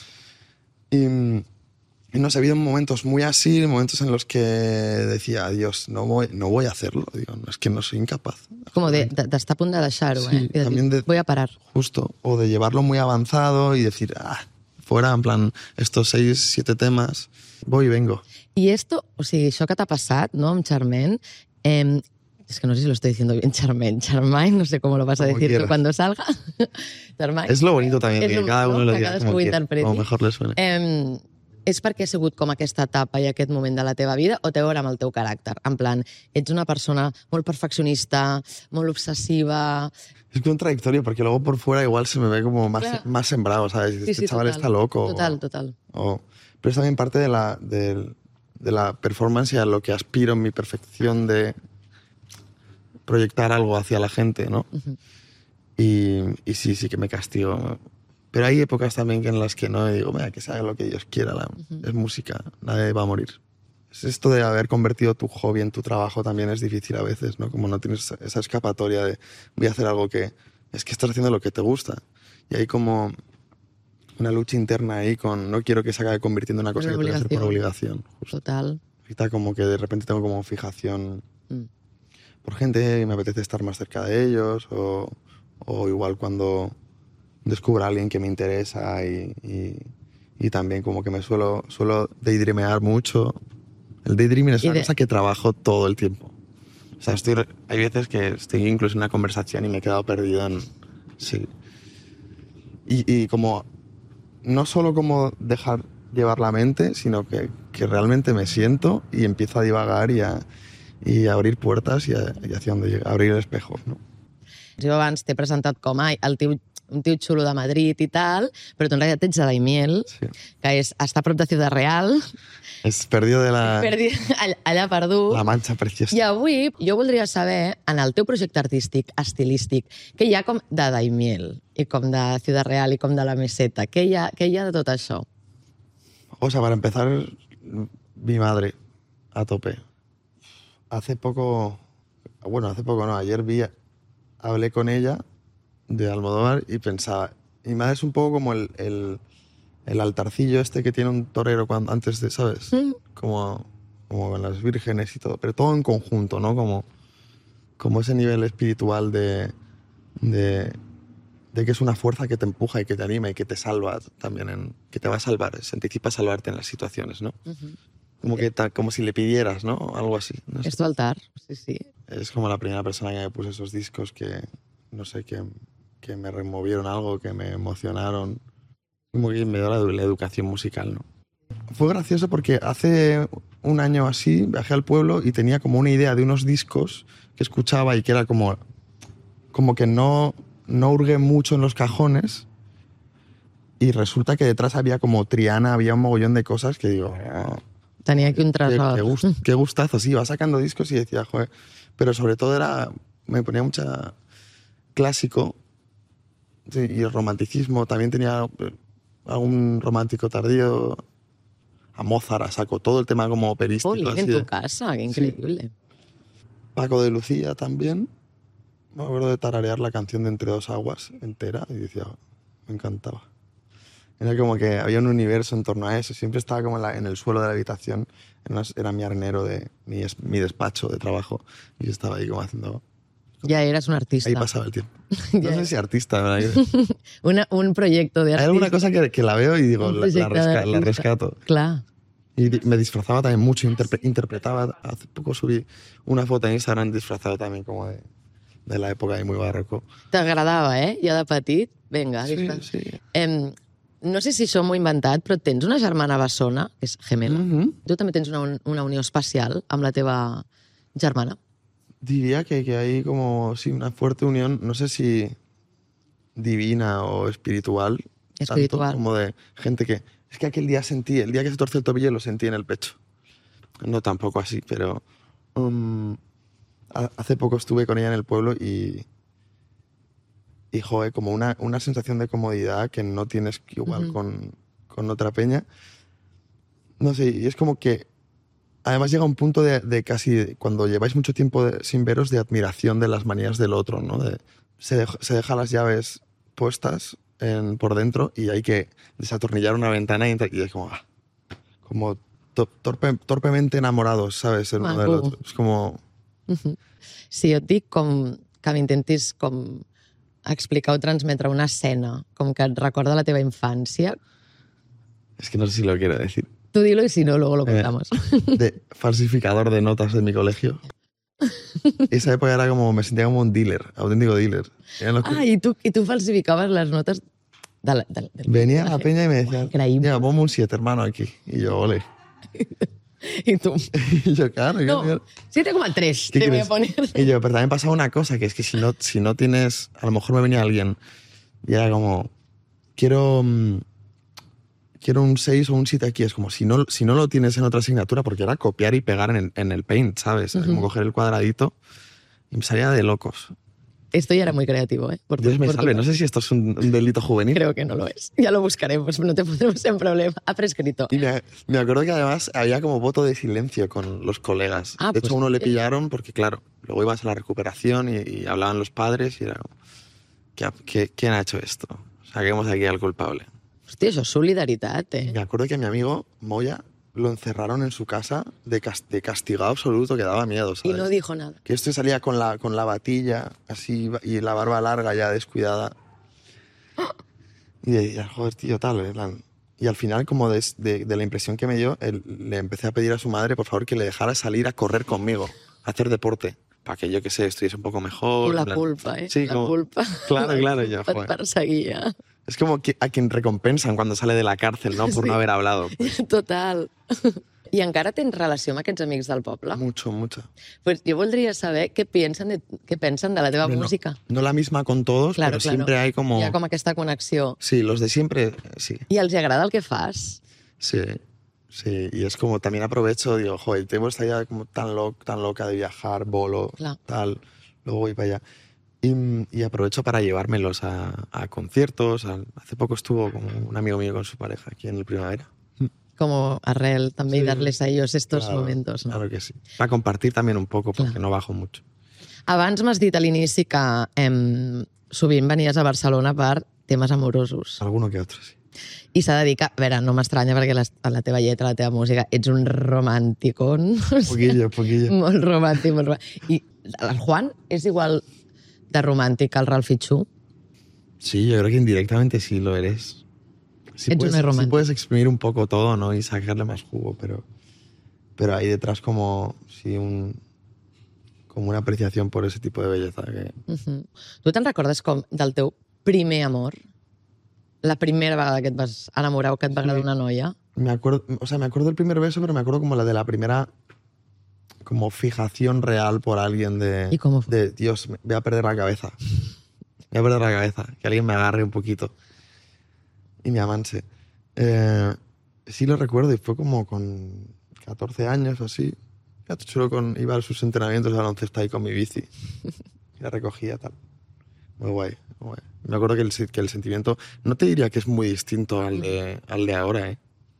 Y no sé, ha habido momentos muy así, momentos en los que decía, Dios, no voy a hacerlo. Digo, no, es que no soy incapaz. Como de estar a punto de dejarlo, sí, también voy a parar. Justo, o de llevarlo muy avanzado y decir, fuera, en plan, estos 6, 7 temas, voy y vengo. Y esto, o sea, això que t'ha passat, ¿no?, amb Charmaine, es que no sé si lo estoy diciendo bien, Charmaine, no sé cómo lo vas a decir tú cuando salga. Charmaine. Es lo bonito también, que cada uno lo diga como mejor le suene. És perquè ha sigut com aquesta etapa i aquest moment de la teva vida o té a veure amb el teu caràcter? En plan, ets una persona molt perfeccionista, molt obsessiva... Es contradictorio porque luego por fuera igual se me ve como más sembrado, ¿sabes? Sí, este chaval total, está loco. Total. Pero es también parte de la performance y a lo que aspiro en mi perfección de proyectar algo hacia la gente, ¿no? Uh-huh. Y sí que me castigo. Pero hay épocas también en las que no digo, mira, que se haga lo que Dios quiera, es música, nadie va a morir. Es esto de haber convertido tu hobby en tu trabajo también es difícil a veces, ¿no? Como no tienes esa escapatoria de voy a hacer algo que... Es que estás haciendo lo que te gusta. Y hay como una lucha interna ahí con no quiero que se acabe convirtiendo en una cosa que tengo que hacer por obligación. Justo. Total. Ahorita como que de repente tengo como fijación por gente y me apetece estar más cerca de ellos o igual cuando... descubro a alguien que me interesa y también como que me suelo daydreamear mucho. El daydreaming es una cosa que trabajo todo el tiempo. O sea, hay veces que estoy incluso en una conversación y me he quedado perdido en... Sí. Y como... No solo como dejar llevar la mente, sino que realmente me siento y empiezo a divagar y a abrir puertas y hacia donde llega, abrir el espejo, ¿no? Jo abans t'he presentat com un tio xulo de Madrid i tal, però tu en realitat ets de Daimiel, que està a prop de Ciudad Real. És perdido de la... allà perdut. La Mancha preciosa. I avui jo voldria saber, en el teu projecte artístic, estilístic, què hi ha com de Daimiel, i com de Ciudad Real, i com de la Meseta? Què hi ha de tot això? O sea, para empezar, mi madre, a tope. Hace poco no, ayer hablé con ella de Almodóvar y pensaba, mi madre es un poco como el altarcillo este que tiene un torero antes de, ¿sabes? Como con las vírgenes y todo, pero todo en conjunto, ¿no? Como ese nivel espiritual de que es una fuerza que te empuja y que te anima y que te salva también, que te va a salvar, se anticipa a salvarte en las situaciones, ¿no? Uh-huh. Como si le pidieras, ¿no? Algo así. No sé. Es tu altar, sí. Es como la primera persona que me puso esos discos que, no sé, que me removieron algo, que me emocionaron. Como que me dio la educación musical, ¿no? Fue gracioso porque hace un año así viajé al pueblo y tenía como una idea de unos discos que escuchaba y que era como que no hurgué mucho en los cajones y resulta que detrás había como Triana, había un mogollón de cosas que digo... Tenía aquí un trasvado. Qué gustazo, sí, iba sacando discos y decía, joder... Pero sobre todo me ponía mucha clásico, sí, y el romanticismo. También tenía algún romántico tardío, a Mozart, a saco, todo el tema como operístico. En tu casa, qué increíble. Sí. Paco de Lucía también. Me acuerdo de tararear la canción de Entre dos aguas entera y decía, me encantaba. Era como que había un universo en torno a eso. Siempre estaba como en el suelo de la habitación. Era mi arenero de mi despacho de trabajo. Y yo estaba ahí como haciendo... Ya eras un artista. Ahí pasaba el tiempo. No sé si artista, ¿verdad? un proyecto de artista. Hay alguna cosa que la veo y digo, la rescato. Claro. Y me disfrazaba también mucho, interpretaba. Hace poco subí una foto en Instagram disfrazado también como de la època muy barroco. T'agradava, ja de petit? Vinga, sí. No sé si això m'ho he inventat, però tens una germana bessona, que és gemela. Mm-hmm. Tu també tens una unió especial amb la teva germana. Diría que hay como, sí, una fuerte unión, no sé si divina o espiritual. Espiritual. Tanto, como de gente que... Es que aquel día el día que se torció el tobillo lo sentí en el pecho. No tampoco así, pero... hace poco estuve con ella en el pueblo y joder, como una sensación de comodidad que no tienes igual con otra peña. No sé, y es como que además llega un punto de casi, cuando lleváis mucho tiempo sin veros, de admiración de las manías del otro, ¿no? Se deja las llaves puestas por dentro y hay que desatornillar una ventana y es como torpemente enamorados, ¿sabes? El uno del otro. Es como... Si jo et dic que m'intentis explicar o transmetre una escena com que et recorda la teva infància... Es que no sé si lo quiero decir. Tú dilo y si no, luego lo contamos. De falsificador de notas de mi colegio. Esa época era como, me sentía como un dealer, auténtico dealer. ¿Y tú falsificabas las notas del venía a la peña y me decían, mira, ponme un 7, hermano, aquí. Y yo, ole. ¿Y tú? Y yo, claro. No, 7,3 te voy a poner. Y yo, pero también pasaba una cosa, que es que si no tienes... A lo mejor me venía alguien y era como, quiero un 6 o un 7 aquí. Es como, si no lo tienes en otra asignatura, porque era copiar y pegar en el Paint, ¿sabes? Es como coger el cuadradito y me salía de locos. Esto ya era muy creativo, ¿eh? Dios me salve, no sé si esto es un delito juvenil. Creo que no lo es. Ya lo buscaremos, no te pondremos en problema. Ha prescrito. Y me acuerdo que además había como voto de silencio con los colegas. De hecho, a uno le pillaron porque, claro, luego ibas a la recuperación y hablaban los padres y era como, ¿quién ha hecho esto? Saquemos aquí al culpable. Hostia, eso es solidaridad, ¿eh? Me acuerdo que a mi amigo Moya lo encerraron en su casa de castigado absoluto, que daba miedo, ¿sabes? Y no dijo nada. Que esto salía con la batilla así y la barba larga ya descuidada. Y decía, joder, tío, tal, en plan. Y al final, como de la impresión que me dio, le empecé a pedir a su madre, por favor, que le dejara salir a correr conmigo, a hacer deporte, para que yo, qué sé, estuviese un poco mejor. La culpa, ¿eh? Sí, la como, culpa. Claro, yo, joder. Perseguia. Es como a quien recompensan cuando sale de la cárcel, ¿no? Por no haber hablado. Pues. Total. I encara tens relació amb aquests amics del poble? Mucho. Pues jo voldria saber què pensen de la teva música. No la misma con todos, pero siempre hay como... Hi ha com aquesta connexió. Sí, los de siempre, sí. ¿Y els agrada el que fas? Sí. Y es como, también aprovecho, digo, joder, tengo esta idea como tan loca de viajar, bolo, tal, luego voy para allá. Y aprovecho para llevármelos a conciertos. Hace poco estuvo como un amigo mío con su pareja aquí en el Primavera. Como arrel también, darles a ellos estos momentos. ¿no? Claro que sí. Para compartir también un poco, porque no bajo mucho. Abans m'has dit a l'inici que sovint venies a Barcelona per temes amorosos. Alguno que otro, sí. I s'ha de dir que, a veure, no m'estranya perquè a la teva lletra, a la teva música, ets un romànticon. Poquillo. Molt romàntic. I el Juan és igual de romàntic que el Ralphie. Sí, yo creo que indirectamente sí lo eres. Sí puedes exprimir un poco todo, ¿no? Y sacarle más jugo, pero hay detrás como una apreciación por ese tipo de belleza. Que... Tu te'n recordes com del teu primer amor? La primera vegada que et vas enamorar o que et va agradar una noia? Me acuerdo del primer beso, pero me acuerdo como la de la primera como fijación real por alguien de... ¿Y cómo fue? De, Dios, voy a perder la cabeza. Que alguien me agarre un poquito. Y me amanse. Sí lo recuerdo y fue como con 14 años o así. Iba a sus entrenamientos de baloncesto ahí con mi bici. Y la recogía, tal. Muy guay. Me acuerdo que el sentimiento... No te diría que es muy distinto al de ahora, ¿eh?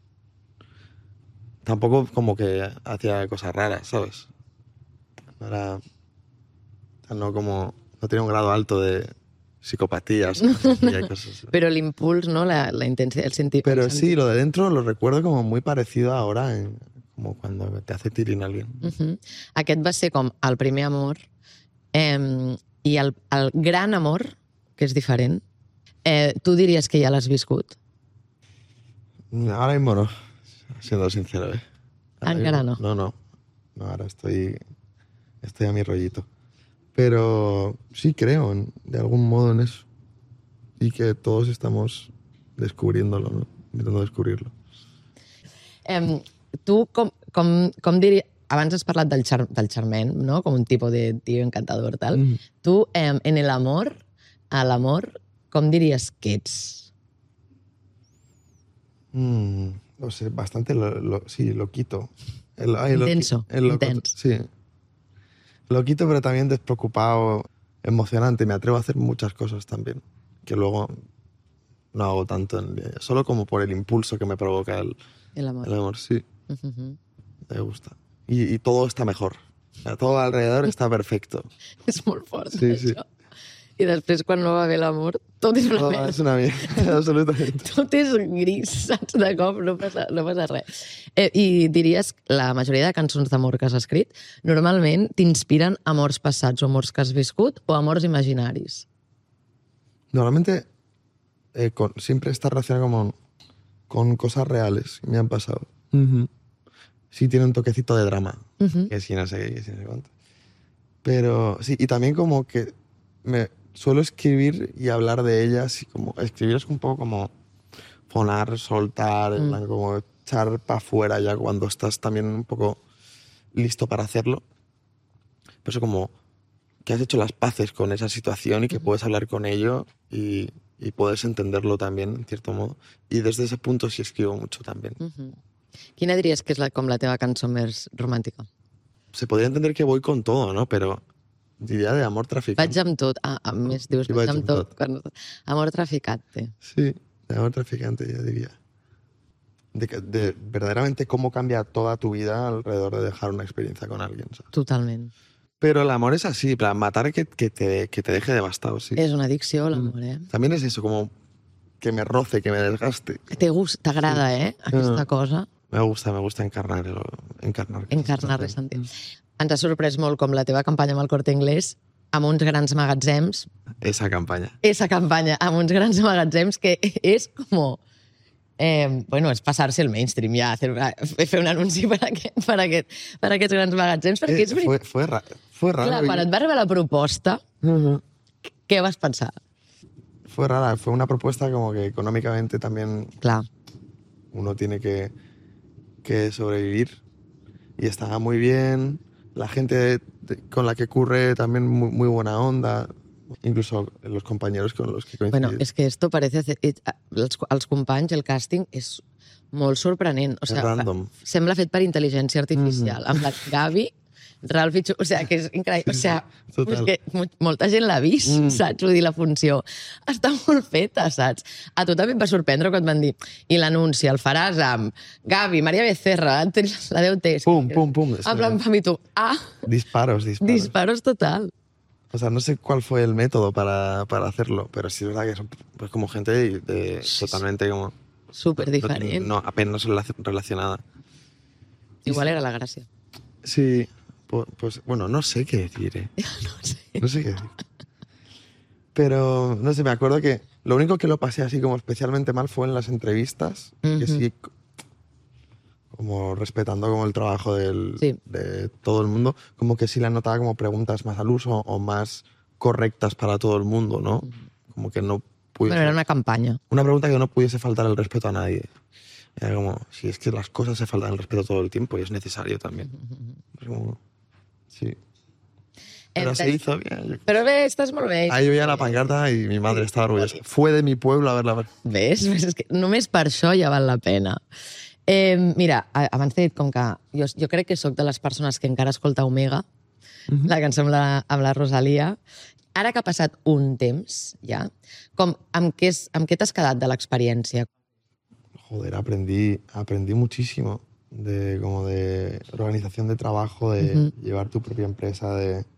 Tampoco como que hacía cosas raras, ¿sabes? No era... No tenía un grado alto de... psicopatías. Pero el impulso, ¿no? La intensidad, el sentimiento. Pero sí, lo de dentro lo recuerdo como muy parecido ahora, como cuando te hace tirín alguien. Aquest va ser com el primer amor i el gran amor, que és diferent. Tu diries que ja l'has viscut? Ahora mismo no, siendo sincero. Encara no. No, ahora estoy a mi rollito. Pero sí creo, de algún modo, en eso. Y que todos estamos descubriéndolo, ¿no? Intentando descubrirlo. Tu, com diries... Abans has parlat del charment, no? Com un tipus de tío encantador, tal. Tu, en el amor, a l'amor, com diries que ets? No sé, bastante loquito. Intenso, intens. Sí. Loquito, pero también despreocupado, emocionante. Me atrevo a hacer muchas cosas también, que luego no hago tanto. Solo como por el impulso que me provoca el amor. Sí, me gusta. y todo está mejor. O sea, todo alrededor està perfecto. És molt fort, sí, això. I després, quan no va bé l'amor, tot és una merda. És una merda, absolutament. Tot és gris, saps? De cop no passa res. I diries, la majoria de cançons d'amor que has escrit, normalment t'inspiren amors passats o amors que has viscut o amors imaginaris? Normalmente siempre está relacionado con cosas reales que me han pasado. Sí tiene un toquecito de drama, que sí no sé qué, que sí no sé cuánto. Pero sí, y también como que me suelo escribir y hablar de ellas, y como escribir es un poco como fonar, soltar, en plan, como echar para afuera ya cuando estás también un poco listo para hacerlo. Pero eso como que has hecho las paces con esa situación y que puedes hablar con ello y puedes entenderlo también, en cierto modo. Y desde ese punto sí escribo mucho también. Quina diries que és com la teva cançó més romàntica? Se podría entender que voy con todo, ¿no? Pero diría de amor traficante. Vaig amb tot. A més, dius Sí, vaig amb tot. Amor traficante. Sí, de amor traficante, yo diría. De verdaderamente cómo cambia toda tu vida alrededor de dejar una experiencia con alguien, ¿sabes? Totalment. Pero el amor es así, plan, matar que te deje devastado, sí. És una addicció, l'amor, También es eso, como que me roce, que me desgaste. T'agrada, aquesta cosa. Me gusta encarnar Encarnar-hi sentit. Ens ha sorprès molt com la teva campanya amb el Corte Inglés, amb uns grans magatzems. Esa campanya, amb uns grans magatzems que és com... bueno, és passar-se el mainstream ja, fer un anunci per aquests grans magatzems, perquè és veritat. Fue raro. Clar, quan et va arribar la proposta, què vas pensar? Fue rara, fue una propuesta como que económicamente también uno tiene que sobrevivir y estaba muy bien, la gente con la que ocurre también muy buena onda, incluso los compañeros con los que coincidí. Bueno, es que esto parece... Els companys, el càsting, és molt sorprenent. O sigui, random. Sembla fet per intel·ligència artificial. Amb la Gavi, Ralph i o sigui, que és increïble. O sigui, és que molta gent l'ha vist, saps? Vull dir, la funció està molt feta, saps? A tu també em va sorprendre quan van dir i l'anunci el faràs amb Gavi, Maria Becerra, la Déu té... Pum. En plan, pam, i tu, Disparos. Disparos total. O sea, no sé cuál fue el método para hacerlo, pero sí es verdad que son pues, como gente totalmente como... Súper diferente. No, apenas relacionada. Igual era la gracia. Sí, pues bueno, no sé qué decir, No sé qué decir. Pero, no sé, me acuerdo que lo único que lo pasé así como especialmente mal fue en las entrevistas, que sí, como respetando como el trabajo de todo el mundo, como que sí la notaba como preguntas más al uso o más correctas para todo el mundo, ¿no? Como que no pudiese... Bueno, era una campaña. Una pregunta que no pudiese faltar el respeto a nadie. Era como, si es que las cosas se faltan el respeto todo el tiempo y es necesario también. Como, sí. Pero se hizo bien. Però bé, estàs molt bé. Ahí veía la pancarta y mi madre estaba orgullosa. Fue de mi pueblo a verla. ¿Ves? És que només per això ja val la pena. Mira, abans t'he dit com que jo crec que sóc de les persones que encara escolta Omega, la cançó amb la Rosalia. Ara que ha passat un temps, ja, amb què t'has quedat de l'experiència? Joder, aprendí muchísimo de organización de trabajo, de llevar tu propia empresa,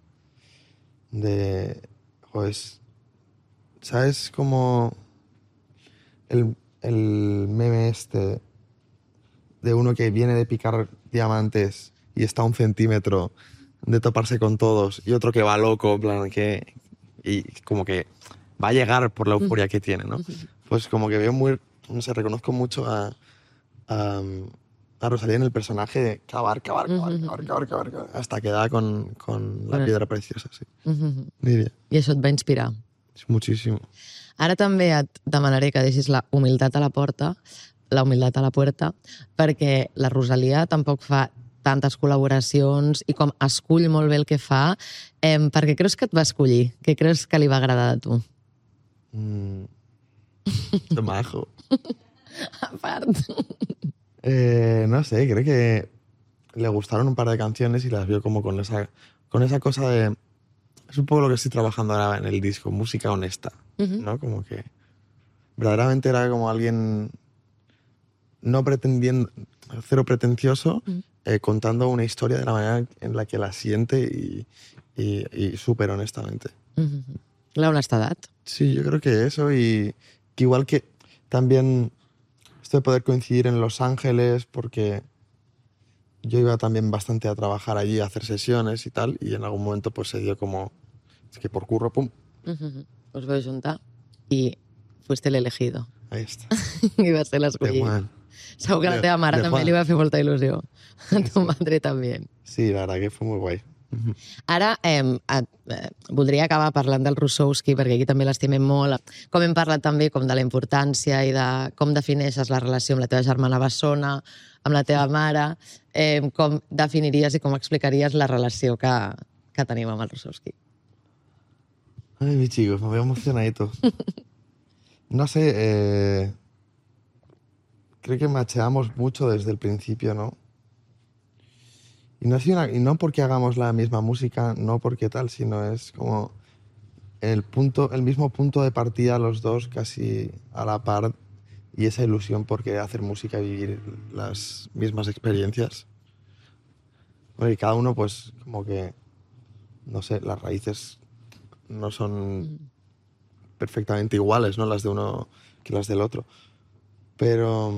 joder, ¿sabes cómo el meme este de uno que viene de picar diamantes y está a 1 centímetro de toparse con todos y otro que va loco, en plan y como que va a llegar por la euforia que tiene, ¿no? Pues como que veo no sé, reconozco mucho a Rosalía en el personaje de cavar, hasta que da con la piedra preciosa, sí. Diria. I això et va inspirar? Muchísimo. Ara també et demanaré que deixis la humilitat a la puerta, perquè la Rosalia tampoc fa tantes col·laboracions i com escull molt bé el que fa, perquè creus que et va escollir? Què creus que li va agradar a tu? De majo. A part. No sé, creo que le gustaron un par de canciones y las vio como con esa cosa de... Es un poco lo que estoy trabajando ahora en el disco, música honesta, ¿no? Como que verdaderamente era como alguien no pretendiendo, cero pretencioso, contando una historia de la manera en la que la siente y súper honestamente. La honestidad. Sí, yo creo que eso, y que igual que también esto de poder coincidir en Los Ángeles, porque yo iba también bastante a trabajar allí, a hacer sesiones y tal, y en algún momento pues se dio como, es que por curro, pum. Os veu juntar i fuiste el elegido. Ahí está. I va ser l'escollit. Segur que a la teva mare també li va fer molta il·lusió. A tu madre també. Sí, la verdad que fue muy guay. Ara voldria acabar parlant del Russowski, perquè aquí també l'estimem molt. Com hem parlat també com de la importància i de com defineixes la relació amb la teva germana bessona, amb la teva mare, com definiries i com explicaries la relació que tenim amb el Russowski. Ay, mi chico, me veo emocionadito. No sé, creo que macheamos mucho desde el principio, ¿no? Y no porque hagamos la misma música, no porque tal, sino es como el mismo punto de partida los dos casi a la par, y esa ilusión por querer hacer música y vivir las mismas experiencias. Bueno, y cada uno pues como que, no sé, las raíces no son perfectamente iguales, ¿no? Las de uno que las del otro. Pero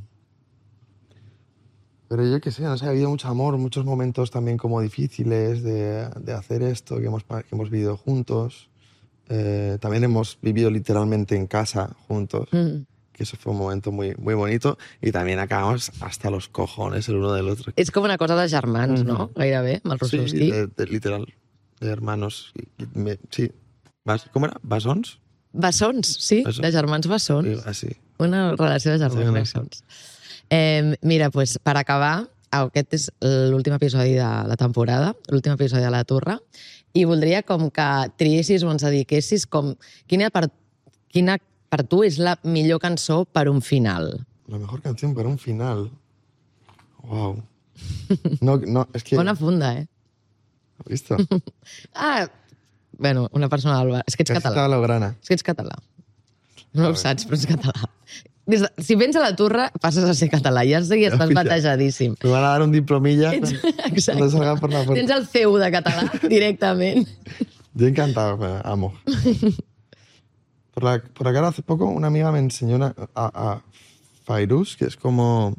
yo qué sé, no sé, ha habido mucho amor, muchos momentos también como difíciles de hacer esto que hemos vivido juntos. También hemos vivido literalmente en casa juntos, que eso fue un momento muy, muy bonito, y también acabamos hasta los cojones el uno del otro. És com una cosa de germans, no? Gairebé, amb el Russowski. Sí, literal, de hermanos. Sí. ¿Cómo era? ¿Bessons? Bessons, sí, de germans bessons. Sí, así. Una relació de germans bessons. Mira, pues, per acabar, aquest és l'últim episodi de la temporada, l'últim episodi de La Torre, i voldria com que triessis o ens dediquessis com quina per tu és la millor cançó per un final. La mejor canción para un final. Wow. No, es que... Bona funda, ¿eh? ¿Has visto? Bueno, una persona del bar. És que ets català. És que ets català. No ho saps, però ets català. Si vens a la Torre, passes a ser català. Ja sé que estàs batejadíssim. Me van a dar un diplomilla cuando salga por la puerta. Tens el CEU de català directament. Yo encantado, amo. Por acá hace poco una amiga me enseñó a Fairuz, que es como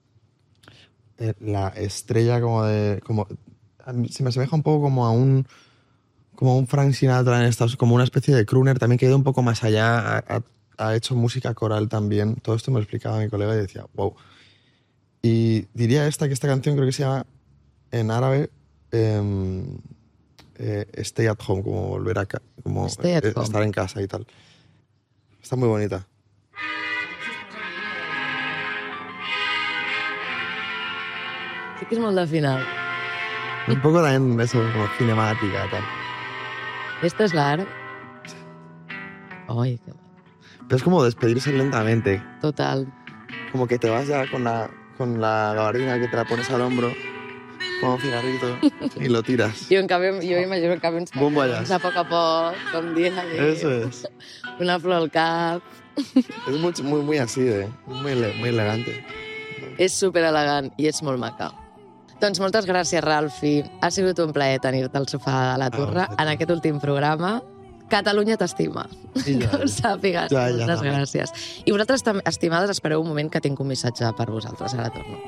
la estrella se me asemeja un poco como a un Frank Sinatra en Estados Unidos, como una especie de crooner, también que ha ido un poco más allá, ha hecho música coral también. Todo esto me lo explicaba mi colega y decía, wow. Y diría que esta canción creo que se llama en árabe Stay at Home, como volver a como estar en casa y tal. Está muy bonita. Sí que és molt de final. Un poco también eso, como cinemática y tal. ¿Esta es la árabe? Ay, qué mal. Pero es como despedirse lentamente. Total. Como que te vas ya con la gabardina que te la pones al hombro, como cigarrito, y lo tiras. Jo imagino que ens bombolles a poc, com dient Eso es. Una flor al cap. Es muy, muy así, muy elegante. És superelegant i és molt maca. Doncs moltes gràcies, Ralfi. Ha sigut un plaer tenir-te al sofà de La Torre en aquest últim programa. Catalunya t'estima. Que ho sàpigues. Moltes gràcies. I vosaltres, estimades, espereu un moment que tinc un missatge per vosaltres. Ara torno.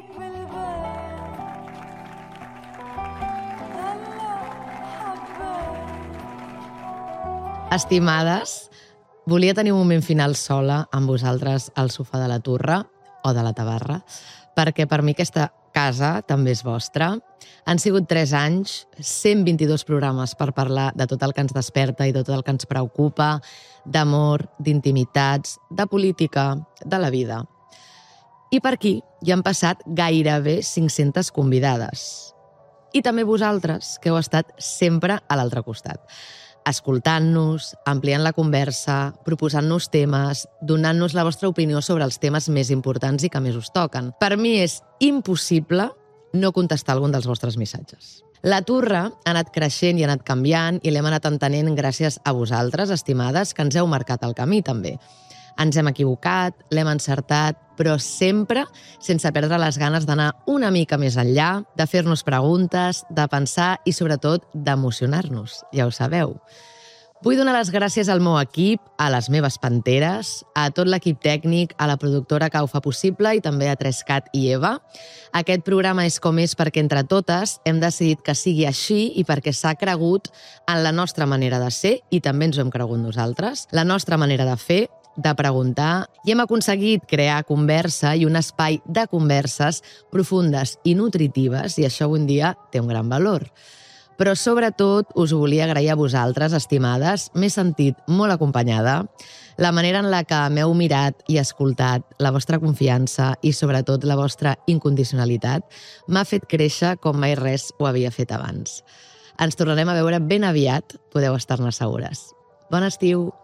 Estimades, volia tenir un moment final sola amb vosaltres al sofà de La Torre o de la Tabarra, perquè per mi aquesta casa també és vostra. Han sigut 3 anys, 122 programes per parlar de tot el que ens desperta i de tot el que ens preocupa, d'amor, d'intimitats, de política, de la vida. I per aquí hi han passat gairebé 500 convidades. I també vosaltres, que heu estat sempre a l'altre costat, escoltant-nos, ampliant la conversa, proposant-nos temes, donant-nos la vostra opinió sobre els temes més importants i que més us toquen. Per mi és impossible no contestar algun dels vostres missatges. La Torre ha anat creixent i ha anat canviant i l'hem anat entenent gràcies a vosaltres, estimades, que ens heu marcat el camí també. Ens hem equivocat, l'hem encertat, però sempre sense perdre les ganes d'anar una mica més enllà, de fer-nos preguntes, de pensar i, sobretot, d'emocionar-nos, ja ho sabeu. Vull donar les gràcies al meu equip, a les meves panteres, a tot l'equip tècnic, a la productora que ho fa possible i també a 3Cat i Eva. Aquest programa és com és perquè entre totes hem decidit que sigui així i perquè s'ha cregut en la nostra manera de ser i també ens ho hem cregut nosaltres, la nostra manera de fer, de preguntar, i hem aconseguit crear conversa i un espai de converses profundes i nutritives, i això avui en dia té un gran valor. Però sobretot us ho volia agrair a vosaltres, estimades. M'he sentit molt acompanyada. La manera en la que m'heu mirat i escoltat, la vostra confiança i sobretot la vostra incondicionalitat m'ha fet créixer com mai res ho havia fet abans. Ens tornarem a veure ben aviat, podeu estar-ne segures. Bon estiu!